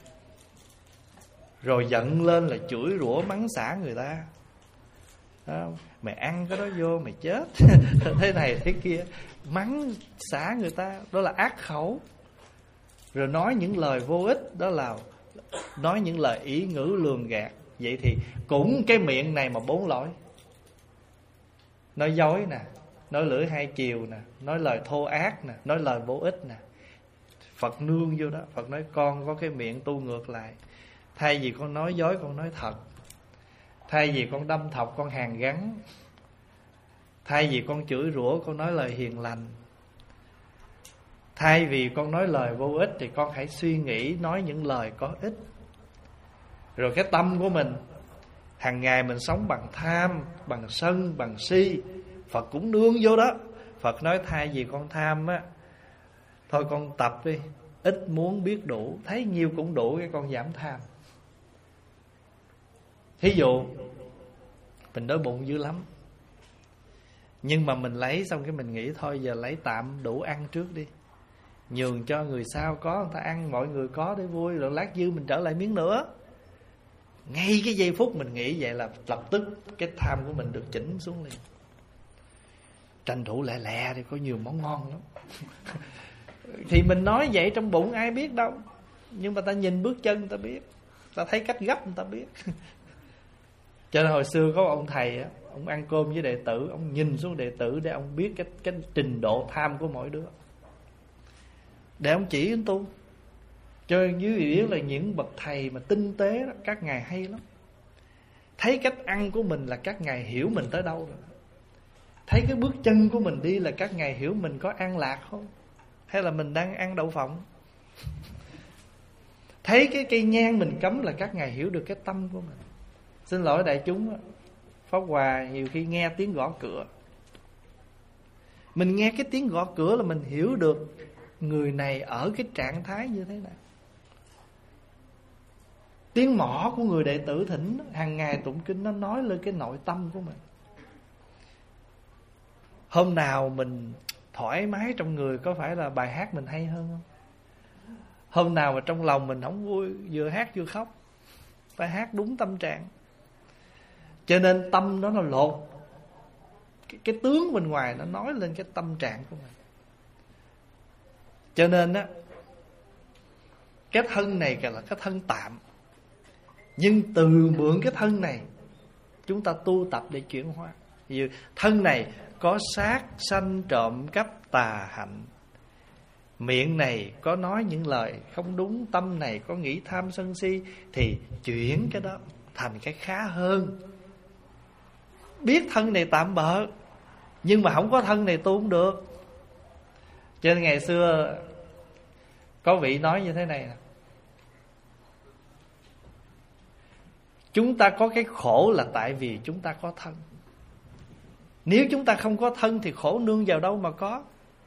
Rồi giận lên là chửi rủa mắng xả người ta. Mày ăn cái đó vô mày chết. Thế này thế kia, mắng xả người ta, đó là ác khẩu. Rồi nói những lời vô ích, đó là nói những lời ý ngữ lường gạt. Vậy thì cũng cái miệng này mà 4 lỗi: nói dối nè, nói lưỡi hai chiều nè, nói lời thô ác nè, nói lời vô ích nè. Phật nương vô đó. Phật nói con có cái miệng tu ngược lại. Thay vì con nói dối, con nói thật. Thay vì con đâm thọc, con hàn gắn. Thay vì con chửi rủa, con nói lời hiền lành. Thay vì con nói lời vô ích thì con hãy suy nghĩ nói những lời có ích. Rồi cái tâm của mình hàng ngày mình sống bằng tham, bằng sân, bằng si, Phật cũng nương vô đó. Phật nói thay vì con tham á, thôi con tập đi, ít muốn biết đủ, thấy nhiều cũng đủ, cái con giảm tham. Thí dụ mình đói bụng dữ lắm, nhưng mà mình lấy xong cái mình nghĩ thôi giờ lấy tạm đủ ăn trước đi, nhường cho người sau có, người ta ăn, mọi người có để vui, rồi lát dư mình trở lại miếng nữa. Ngay cái giây phút mình nghĩ vậy là lập tức cái tham của mình được chỉnh xuống liền. tranh thủ lẹ lẹ thì có nhiều món ngon lắm. Thì mình nói vậy trong bụng ai biết đâu, nhưng mà ta nhìn bước chân người ta biết, ta thấy cách gấp người ta biết. Cho nên hồi xưa có ông thầy á, ông ăn cơm với đệ tử, ông nhìn xuống đệ tử để ông biết cái trình độ tham của mỗi đứa, để ông chỉ anh tu. Cho nên dưới biết là những bậc thầy mà tinh tế đó, các ngài hay lắm. Thấy cách ăn của mình là các ngài hiểu mình tới đâu rồi. Thấy cái bước chân của mình đi là các ngài hiểu mình có an lạc không, hay là mình đang ăn đậu phộng. Thấy cái cây nhang mình cắm là các ngài hiểu được cái tâm của mình. Xin lỗi đại chúng, Pháp Hòa nhiều khi nghe tiếng gõ cửa, mình nghe cái tiếng gõ cửa là mình hiểu được người này ở cái trạng thái như thế nào. Tiếng mõ của người đệ tử thỉnh hàng ngày tụng kinh, nó nói lên cái nội tâm của mình. Hôm nào mình thoải mái trong người, có phải là bài hát mình hay hơn không? Hôm nào mà trong lòng mình không vui, vừa hát vừa khóc, phải hát đúng tâm trạng. Cho nên tâm đó nó lột cái tướng bên ngoài, nó nói lên cái tâm trạng của mình. Cho nên á, cái thân này là cái thân tạm, nhưng từ mượn cái thân này chúng ta tu tập để chuyển hóa. Ví dụ thân này có sát sanh trộm cắp tà hạnh, miệng này có nói những lời không đúng, tâm này có nghĩ tham sân si, thì chuyển cái đó thành cái khá hơn. Biết thân này tạm bợ, nhưng mà không có thân này tu không được. Cho nên ngày xưa có vị nói như thế này: chúng ta có cái khổ là tại vì chúng ta có thân. Nếu chúng ta không có thân thì khổ nương vào đâu mà có.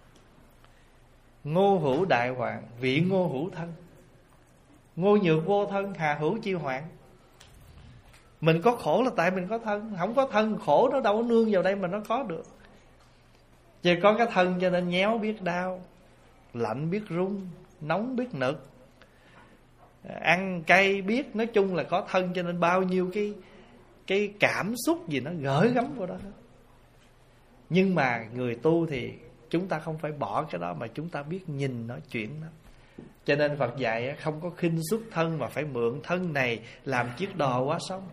Ngô hữu đại hoạn, vị ngô hữu thân. Ngô nhược vô thân, hà hữu chi hoạn. Mình có khổ là tại mình có thân. Không có thân, khổ nó đâu có nương vào đây mà nó có được. Chỉ có cái thân cho nên nhéo biết đau, lạnh biết run, nóng biết nực, ăn cay biết. Nói chung là có thân cho nên bao nhiêu cái cảm xúc gì nó gửi gắm vào đó. Nhưng mà người tu thì chúng ta không phải bỏ cái đó, mà chúng ta biết nhìn nó, chuyển nó. Cho nên Phật dạy không có khinh xuất thân, mà phải mượn thân này làm chiếc đò quá sông.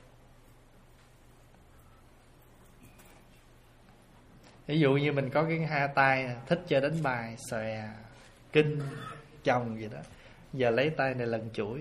Ví dụ như mình có cái hai tay thích chơi đánh bài, xòe, kinh, chồng gì đó, giờ lấy tay này lần chuỗi.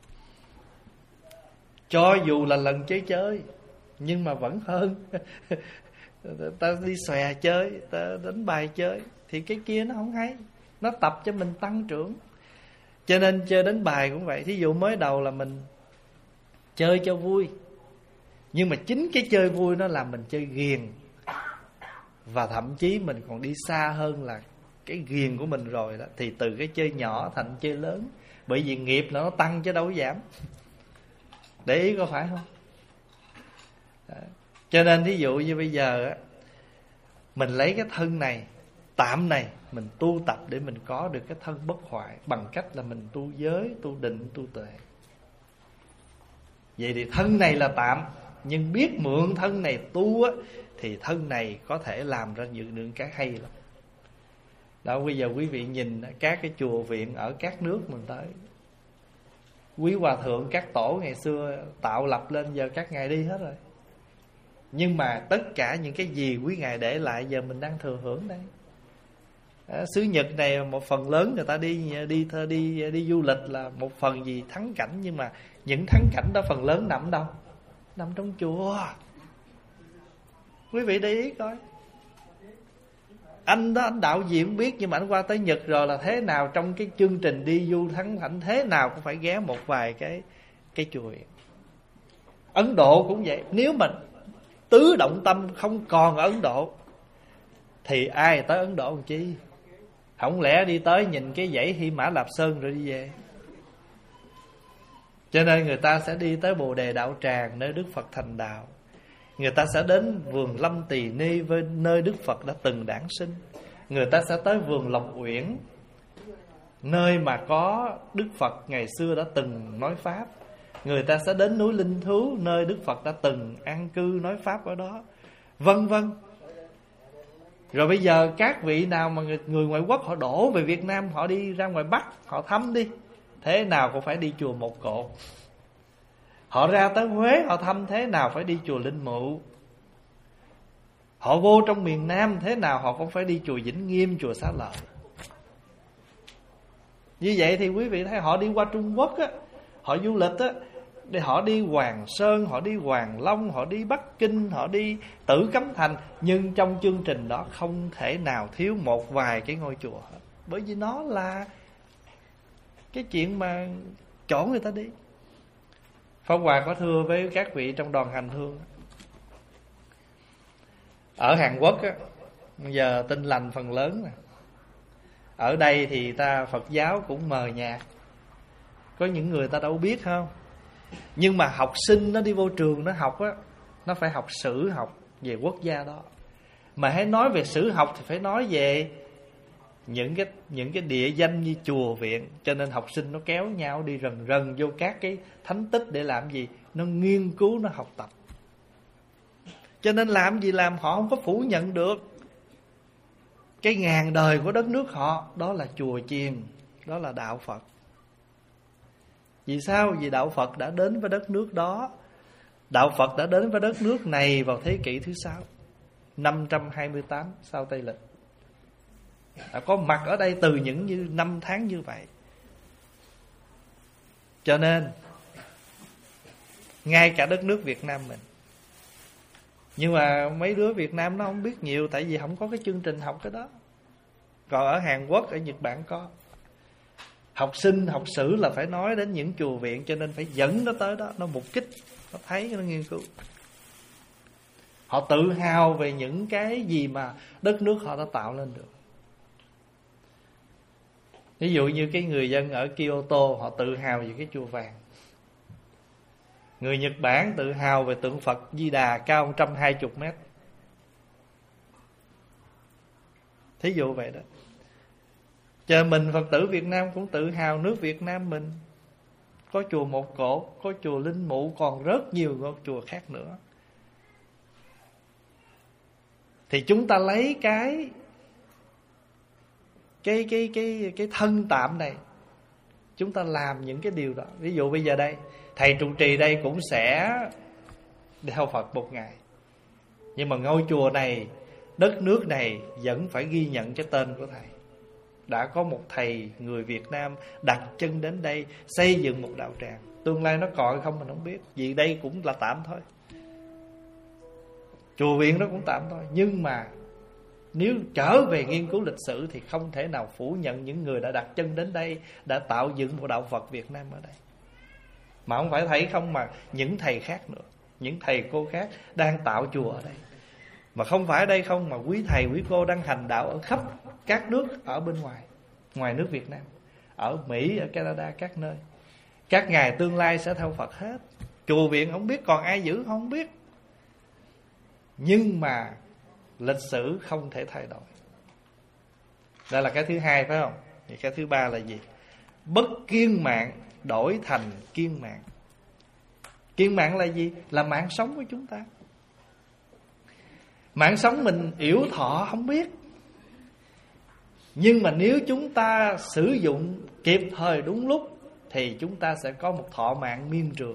Cho dù là lần chơi nhưng mà vẫn hơn. Ta đi xòe chơi, ta đánh bài chơi, thì cái kia nó không hay. Nó tập cho mình tăng trưởng. Cho nên chơi đánh bài cũng vậy. Thí dụ mới đầu là mình chơi cho vui, nhưng mà chính cái chơi vui nó làm mình chơi ghiền. Và thậm chí mình còn đi xa hơn là cái ghiền của mình rồi đó. Thì từ cái chơi nhỏ thành chơi lớn. Bởi vì nghiệp nó tăng chứ đâu có giảm. Để ý có phải không? Đó. Cho nên thí dụ như bây giờ á, mình lấy cái thân này tạm này, mình tu tập để mình có được cái thân bất hoại, bằng cách là mình tu giới, tu định, tu tuệ. Vậy thì thân này là tạm, nhưng biết mượn thân này tu á, thì thân này có thể làm ra những cái hay lắm. Đó, bây giờ quý vị nhìn các cái chùa viện ở các nước mình tới, quý hòa thượng các tổ ngày xưa tạo lập lên, giờ các ngài đi hết rồi. Nhưng mà tất cả những cái gì quý ngài để lại giờ mình đang thừa hưởng đây. Xứ Nhật này một phần lớn người ta đi du lịch là một phần gì thắng cảnh, nhưng mà những thắng cảnh đó phần lớn nằm đâu? Nằm trong chùa. Quý vị để ý coi. Anh đó, anh đạo diễn biết, nhưng mà anh qua tới Nhật rồi là thế nào trong cái chương trình đi du thắng cảnh, thế nào cũng phải ghé một vài cái chùa. Ấn Độ cũng vậy. Nếu mà tứ động tâm không còn ở Ấn Độ thì ai tới Ấn Độ làm chi? Không lẽ đi tới nhìn cái dãy Hy Mã Lạp Sơn rồi đi về? Cho nên người ta sẽ đi tới Bồ Đề Đạo Tràng, nơi Đức Phật thành đạo. Người ta sẽ đến vườn Lâm Tỳ Ni, nơi Đức Phật đã từng đản sinh. Người ta sẽ tới vườn Lộc Uyển, nơi mà có Đức Phật ngày xưa đã từng nói Pháp. Người ta sẽ đến núi Linh Thú, nơi Đức Phật đã từng an cư nói Pháp ở đó, vân vân. Rồi bây giờ các vị nào mà người ngoại quốc họ đổ về Việt Nam, họ đi ra ngoài Bắc họ thăm đi, thế nào cũng phải đi chùa Một Cột. Họ ra tới Huế họ thăm, thế nào phải đi chùa Linh Mụ. Họ vô trong miền Nam, thế nào họ cũng phải đi chùa Vĩnh Nghiêm, chùa Xá Lợi. Như vậy thì quý vị thấy họ đi qua Trung Quốc á, họ du lịch á, để họ đi Hoàng Sơn, họ đi Hoàng Long, họ đi Bắc Kinh, họ đi Tử Cấm Thành, nhưng trong chương trình đó không thể nào thiếu một vài cái ngôi chùa hết. Bởi vì nó là cái chuyện mà chỗ người ta đi. Pháp Hòa có thưa với các vị trong đoàn hành hương, ở Hàn Quốc á, bây giờ Tin Lành phần lớn nè. Ở đây thì ta Phật giáo cũng mờ nhạt, có những người ta đâu biết không. Nhưng mà học sinh nó đi vô trường nó học á, nó phải học sử học về quốc gia đó. Mà hãy nói về sử học thì phải nói về những cái địa danh như chùa viện. Cho nên học sinh nó kéo nhau đi rần rần vô các cái thánh tích để làm gì? Nó nghiên cứu, nó học tập. Cho nên làm gì làm, họ không có phủ nhận được cái ngàn đời của đất nước họ. Đó là chùa chiền, đó là đạo Phật. Vì sao? Vì đạo Phật đã đến với đất nước đó. Đạo Phật đã đến với đất nước này vào thế kỷ thứ 6, 528 sau Tây Lịch. Đã có mặt ở đây từ những như năm tháng như vậy. Cho nên ngay cả đất nước Việt Nam mình, nhưng mà mấy đứa Việt Nam nó không biết nhiều, tại vì không có cái chương trình học cái đó. Còn ở Hàn Quốc, ở Nhật Bản có. Học sinh học sử là phải nói đến những chùa viện, cho nên phải dẫn nó tới đó, nó mục kích, nó thấy, nó nghiên cứu. Họ tự hào về những cái gì mà đất nước họ đã tạo lên được. Ví dụ như cái người dân ở Kyoto, họ tự hào về cái chùa vàng. Người Nhật Bản tự hào về tượng Phật Di Đà cao 120 mét. Thí dụ vậy đó. Chờ mình Phật tử Việt Nam cũng tự hào nước Việt Nam mình có chùa Một Cột, có chùa Linh Mụ, còn rất nhiều ngôi chùa khác nữa. Thì chúng ta lấy cái thân tạm này, chúng ta làm những cái điều đó. Ví dụ bây giờ đây, thầy trụ trì đây cũng sẽ theo Phật một ngày, nhưng mà ngôi chùa này, đất nước này vẫn phải ghi nhận cái tên của thầy. Đã có một thầy người Việt Nam đặt chân đến đây, xây dựng một đạo tràng. Tương lai nó còn hay không mình không biết, vì đây cũng là tạm thôi. Chùa viện nó cũng tạm thôi. Nhưng mà nếu trở về nghiên cứu lịch sử thì không thể nào phủ nhận những người đã đặt chân đến đây, đã tạo dựng một đạo Phật Việt Nam ở đây. Mà không phải thầy không, mà những thầy khác nữa, những thầy cô khác đang tạo chùa ở đây. Mà không phải ở đây không, mà quý thầy quý cô đang hành đạo ở khắp các nước ở bên ngoài, ngoài nước Việt Nam, ở Mỹ, ở Canada, các nơi. Các ngài tương lai sẽ theo Phật hết. Chùa viện không biết còn ai giữ không biết, nhưng mà lịch sử không thể thay đổi. Đây là cái thứ hai, phải không? Thì cái thứ ba là gì? Bất kiên mạng đổi thành kiên mạng. Kiên mạng là gì? Là mạng sống của chúng ta. Mạng sống mình yểu thọ không biết, nhưng mà nếu chúng ta sử dụng kịp thời đúng lúc thì chúng ta sẽ có một thọ mạng miên trường.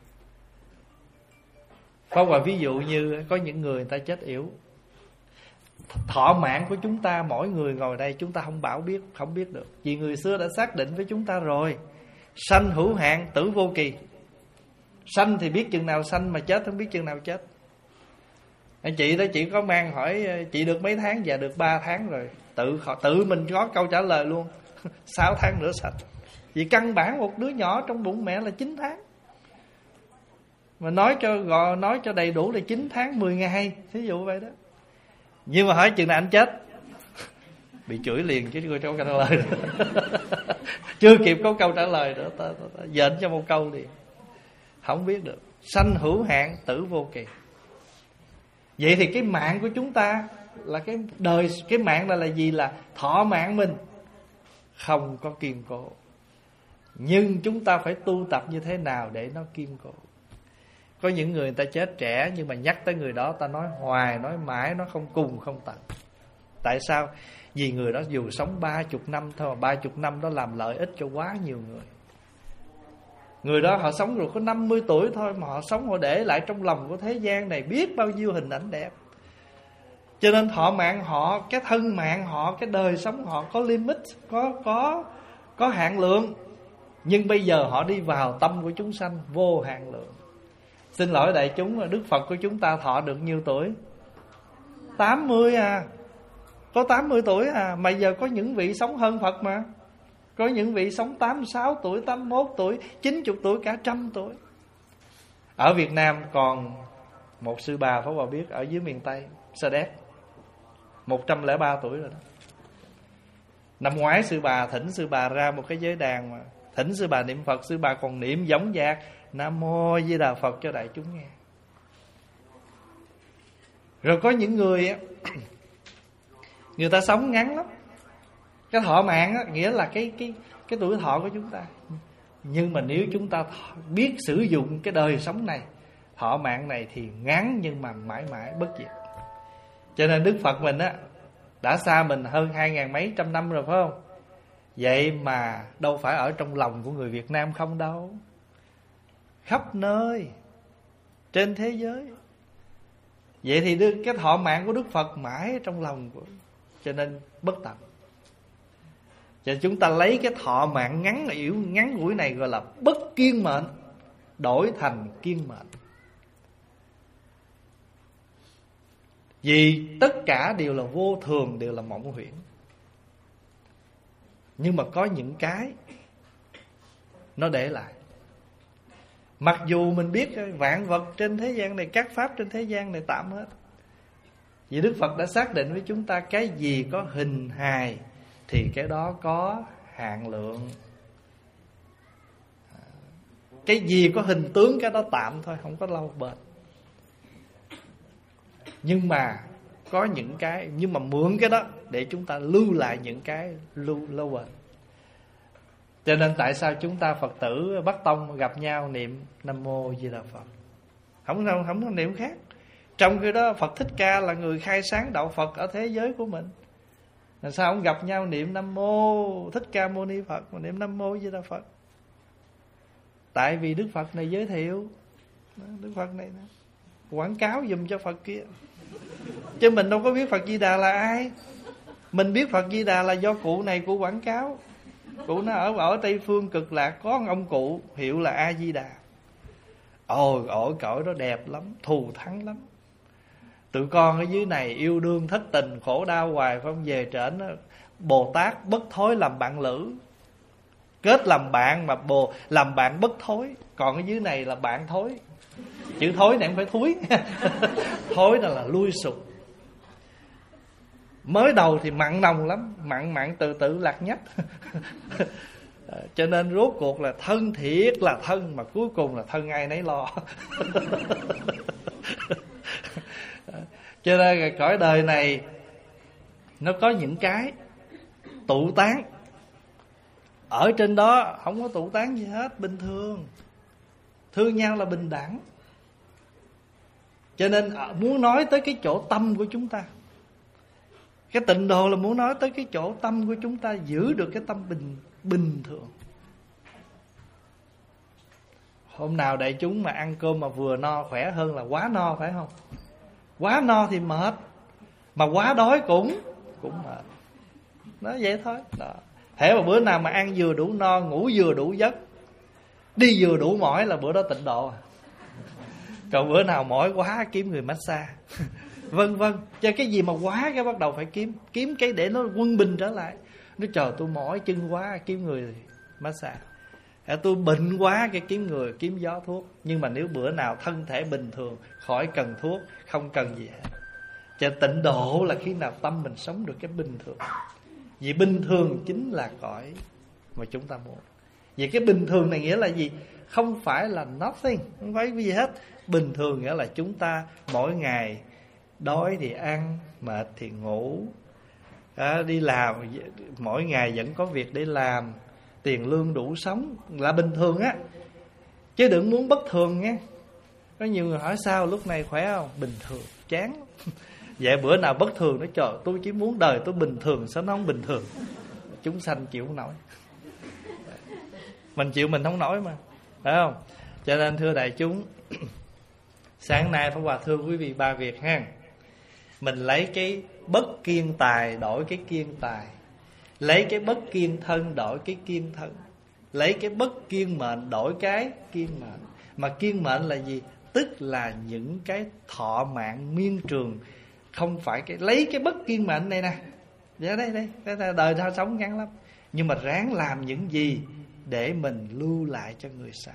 Có một ví dụ như có những người ta chết yểu. Thọ mạng của chúng ta, mỗi người ngồi đây chúng ta không biết được. Vì người xưa đã xác định với chúng ta rồi. Sanh hữu hạn, tử vô kỳ. Sanh thì biết chừng nào sanh, mà chết không biết chừng nào chết. Anh chị đó, chị có mang hỏi chị được mấy tháng? Dạ được 3 tháng rồi. Tự mình có câu trả lời luôn. 6 tháng nữa sanh. Vì căn bản một đứa nhỏ trong bụng mẹ là 9 tháng. Mà nói cho đầy đủ là 9 tháng 10 ngày, thí dụ vậy đó. Nhưng mà hỏi chừng nào anh chết, bị chửi liền chứ câu trả lời. Chưa kịp có câu trả lời nữa, ta dện cho một câu liền. Không biết được. Sanh hữu hạn, tử vô kỳ. Vậy thì cái mạng của chúng ta là cái đời, cái mạng là gì? Là thọ mạng mình không có kiên cố. Nhưng chúng ta phải tu tập như thế nào để nó kiên cố. Có những người ta chết trẻ, nhưng mà nhắc tới người đó ta nói hoài, nói mãi, nó không cùng không tận. Tại sao? Vì người đó dù sống 30 năm thôi, mà 30 năm đó làm lợi ích cho quá nhiều người. Người đó họ sống rồi có 50 tuổi thôi, mà họ sống, họ để lại trong lòng của thế gian này biết bao nhiêu hình ảnh đẹp. Cho nên thọ mạng họ, cái thân mạng họ, cái đời sống họ có limit, có hạn lượng. Nhưng bây giờ họ đi vào tâm của chúng sanh vô hạn lượng. Xin lỗi đại chúng, là Đức Phật của chúng ta thọ được nhiêu tuổi? 80 à. Có 80 tuổi à. Mà giờ có những vị sống hơn Phật mà. Có những vị sống 86 tuổi, 81 tuổi, 90 tuổi, cả 100 tuổi. Ở Việt Nam còn một sư bà, Pháp Hòa biết, ở dưới miền Tây, Sa Đéc, 103 tuổi rồi đó. Năm ngoái sư bà thỉnh sư bà ra một cái giới đàn mà thỉnh sư bà niệm Phật, sư bà còn niệm dõng dạc Nam Mô Di Đà Phật cho đại chúng nghe. Rồi có những người người ta sống ngắn lắm. Cái thọ mạng á, nghĩa là cái tuổi thọ của chúng ta. Nhưng mà nếu chúng ta biết sử dụng cái đời sống này, thọ mạng này thì ngắn nhưng mà mãi mãi bất diệt. Cho nên Đức Phật mình á đã xa mình hơn 2000 mấy trăm năm rồi, phải không? Vậy mà đâu phải ở trong lòng của người Việt Nam không đâu. Khắp nơi trên thế giới. Vậy thì cái thọ mạng của Đức Phật mãi trong lòng của, cho nên bất tận. Cho nên chúng ta lấy cái thọ mạng ngắn ngủi này gọi là bất kiên mệnh, đổi thành kiên mệnh. Vì tất cả đều là vô thường, đều là mộng huyễn. Nhưng mà có những cái nó để lại. Mặc dù mình biết vạn vật trên thế gian này, các pháp trên thế gian này tạm hết. Vì Đức Phật đã xác định với chúng ta, cái gì có hình hài thì cái đó có hạn lượng. Cái gì có hình tướng cái đó tạm thôi, không có lâu bền. Nhưng mà có những cái, nhưng mà mượn cái đó để chúng ta lưu lại những cái lâu bền. Cho nên tại sao chúng ta Phật tử Bắc Tông gặp nhau niệm Nam Mô Di Đà Phật, không có niệm khác. Trong khi đó Phật Thích Ca là người khai sáng đạo Phật ở thế giới của mình, làm sao không gặp nhau niệm Nam Mô Thích Ca Mâu Ni Phật mà niệm Nam Mô Di Đà Phật? Tại vì Đức Phật này giới thiệu, Đức Phật này quảng cáo giùm cho Phật kia. Chứ mình đâu có biết Phật Di Đà là ai. Mình biết Phật Di Đà là do cụ này cụ quảng cáo. Cụ nó ở Tây Phương Cực Lạc có ông cụ hiệu là A Di Đà. Ôi cõi đó đẹp lắm, thù thắng lắm. Tụi con ở dưới này yêu đương thất tình khổ đau hoài, phải không? Về trển Bồ Tát bất thối làm bạn lữ, kết làm bạn mà làm bạn bất thối. Còn ở dưới này là bạn thối. Chữ thối này không phải thúi. Thối là lui sụp. Mới đầu thì mặn nồng lắm, mặn từ từ lạc nhách. Cho nên rốt cuộc là thân thiệt là thân, mà cuối cùng là thân ai nấy lo. Cho nên cõi đời này nó có những cái tụ tán. Ở trên đó không có tụ tán gì hết, bình thường. Thương nhau là bình đẳng. Cho nên muốn nói tới cái chỗ tâm của chúng ta, cái tịnh độ là muốn nói tới cái chỗ tâm của chúng ta giữ được cái tâm bình thường. Hôm nào đại chúng mà ăn cơm mà vừa no khỏe hơn là quá no, phải không? Quá no thì mệt, mà quá đói cũng mệt. Nó vậy thôi đó. Thế mà bữa nào mà ăn vừa đủ no, ngủ vừa đủ giấc, đi vừa đủ mỏi là bữa đó tịnh độ. Còn bữa nào mỏi quá kiếm người massage. Vân vân. Cho cái gì mà quá cái bắt đầu phải kiếm cái để nó quân bình trở lại. Nó trời tôi mỏi chân quá, kiếm người massage. Tôi bệnh quá cái kiếm người, kiếm gió thuốc. Nhưng mà nếu bữa nào thân thể bình thường, khỏi cần thuốc, không cần gì hết. Cho tịnh độ là khi nào tâm mình sống được cái bình thường. Vì bình thường chính là cõi mà chúng ta muốn. Vì cái bình thường này nghĩa là gì? Không phải là nothing, không phải cái gì hết. Bình thường nghĩa là chúng ta mỗi ngày đói thì ăn, mệt thì ngủ, đi làm mỗi ngày vẫn có việc để làm, tiền lương đủ sống là bình thường á. Chứ đừng muốn bất thường nha. Có nhiều người hỏi sao lúc này khỏe không? Bình thường, chán. Vậy bữa nào bất thường nó trời, tôi chỉ muốn đời tôi bình thường, sao nó không bình thường. Chúng sanh chịu không nổi. Mình chịu mình không nổi mà, phải không? Cho nên thưa đại chúng, sáng nay Pháp Hòa thưa quý vị ba việc ha. Mình lấy cái bất kiên tài đổi cái kiên tài, lấy cái bất kiên thân đổi cái kiên thân, lấy cái bất kiên mệnh đổi cái kiên mệnh. Mà kiên mệnh là gì? Tức là những cái thọ mạng miên trường. Không phải cái lấy cái bất kiên mệnh này nè, đây đời ta sống ngắn lắm, nhưng mà ráng làm những gì để mình lưu lại cho người sau.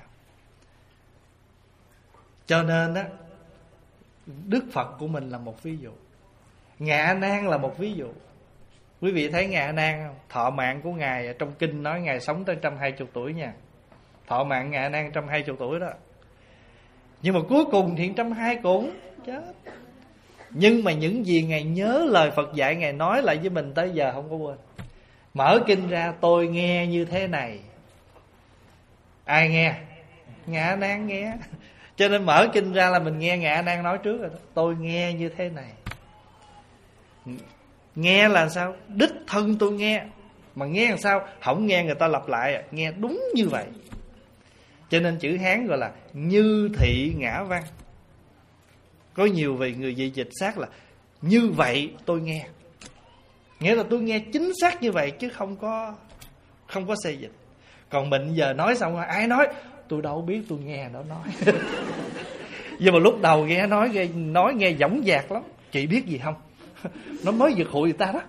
Cho nên á, Đức Phật của mình là một ví dụ, Ngài A Nan là một ví dụ. Quý vị thấy Ngài A Nan không? Thọ mạng của Ngài trong kinh nói Ngài sống tới 120 tuổi nha. Thọ mạng Ngài A Nan 120 tuổi đó. Nhưng mà cuối cùng thì 120 cũng chết. Nhưng mà những gì Ngài nhớ lời Phật dạy, Ngài nói lại với mình tới giờ không có quên. Mở kinh ra, tôi nghe như thế này. Ai nghe? Ngài A Nan nghe. Cho nên mở kinh ra là mình nghe Ngài A Nan nói trước rồi đó. Tôi nghe như thế này. Nghe là sao? Đích thân tôi nghe. Mà nghe làm sao? Không nghe người ta lặp lại, nghe đúng như vậy. Cho nên chữ Hán gọi là như thị ngã văn. Có nhiều vị người dịch xác là như vậy tôi nghe. Nghĩa là tôi nghe chính xác như vậy, chứ không có xê dịch. Còn mình giờ nói xong rồi ai nói, tôi đâu biết, tôi nghe nó nói. Nhưng mà lúc đầu nghe nói nghe dõng dạc lắm. Chị biết gì không? Nó mới giật hụi người ta đó.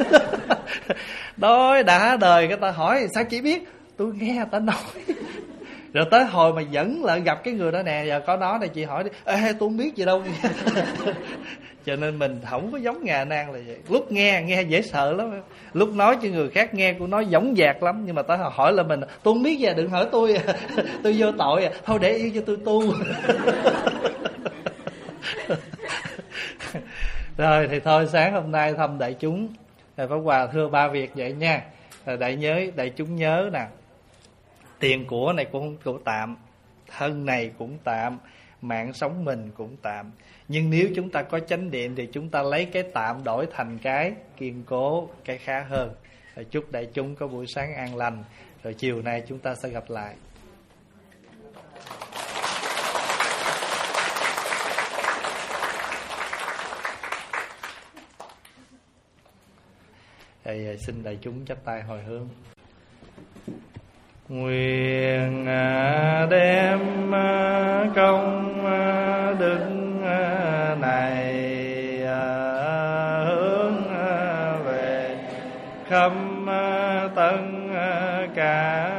Đói đã đời người ta hỏi sao chị biết? Tôi nghe người ta nói. Rồi tới hồi mà dẫn lại gặp cái người đó nè, giờ có nó này chị hỏi đi, ê tôi không biết gì đâu. Cho nên mình không có giống Ngài A Nan là vậy. Lúc nghe dễ sợ lắm, lúc nói cho người khác nghe cô nói dõng dạc lắm. Nhưng mà tới hỏi là mình, tôi không biết gì, đừng hỏi tôi. Tôi vô tội, thôi để yêu cho tôi tu. Rồi thì thôi, sáng hôm nay thăm đại chúng, Pháp Hòa thưa ba việc vậy nha. Đại chúng nhớ nè, tiền của này cũng tạm, thân này cũng tạm, mạng sống mình cũng tạm. Nhưng nếu chúng ta có chánh niệm thì chúng ta lấy cái tạm đổi thành cái kiên cố, cái khá hơn. Chúc đại chúng có buổi sáng an lành. Rồi chiều nay chúng ta sẽ gặp lại. Thầy xin đại chúng chắp tay hồi hướng. Nguyện đem công đức này hướng về khắp tất cả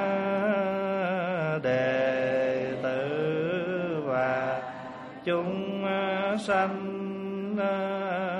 đệ tử và chúng sanh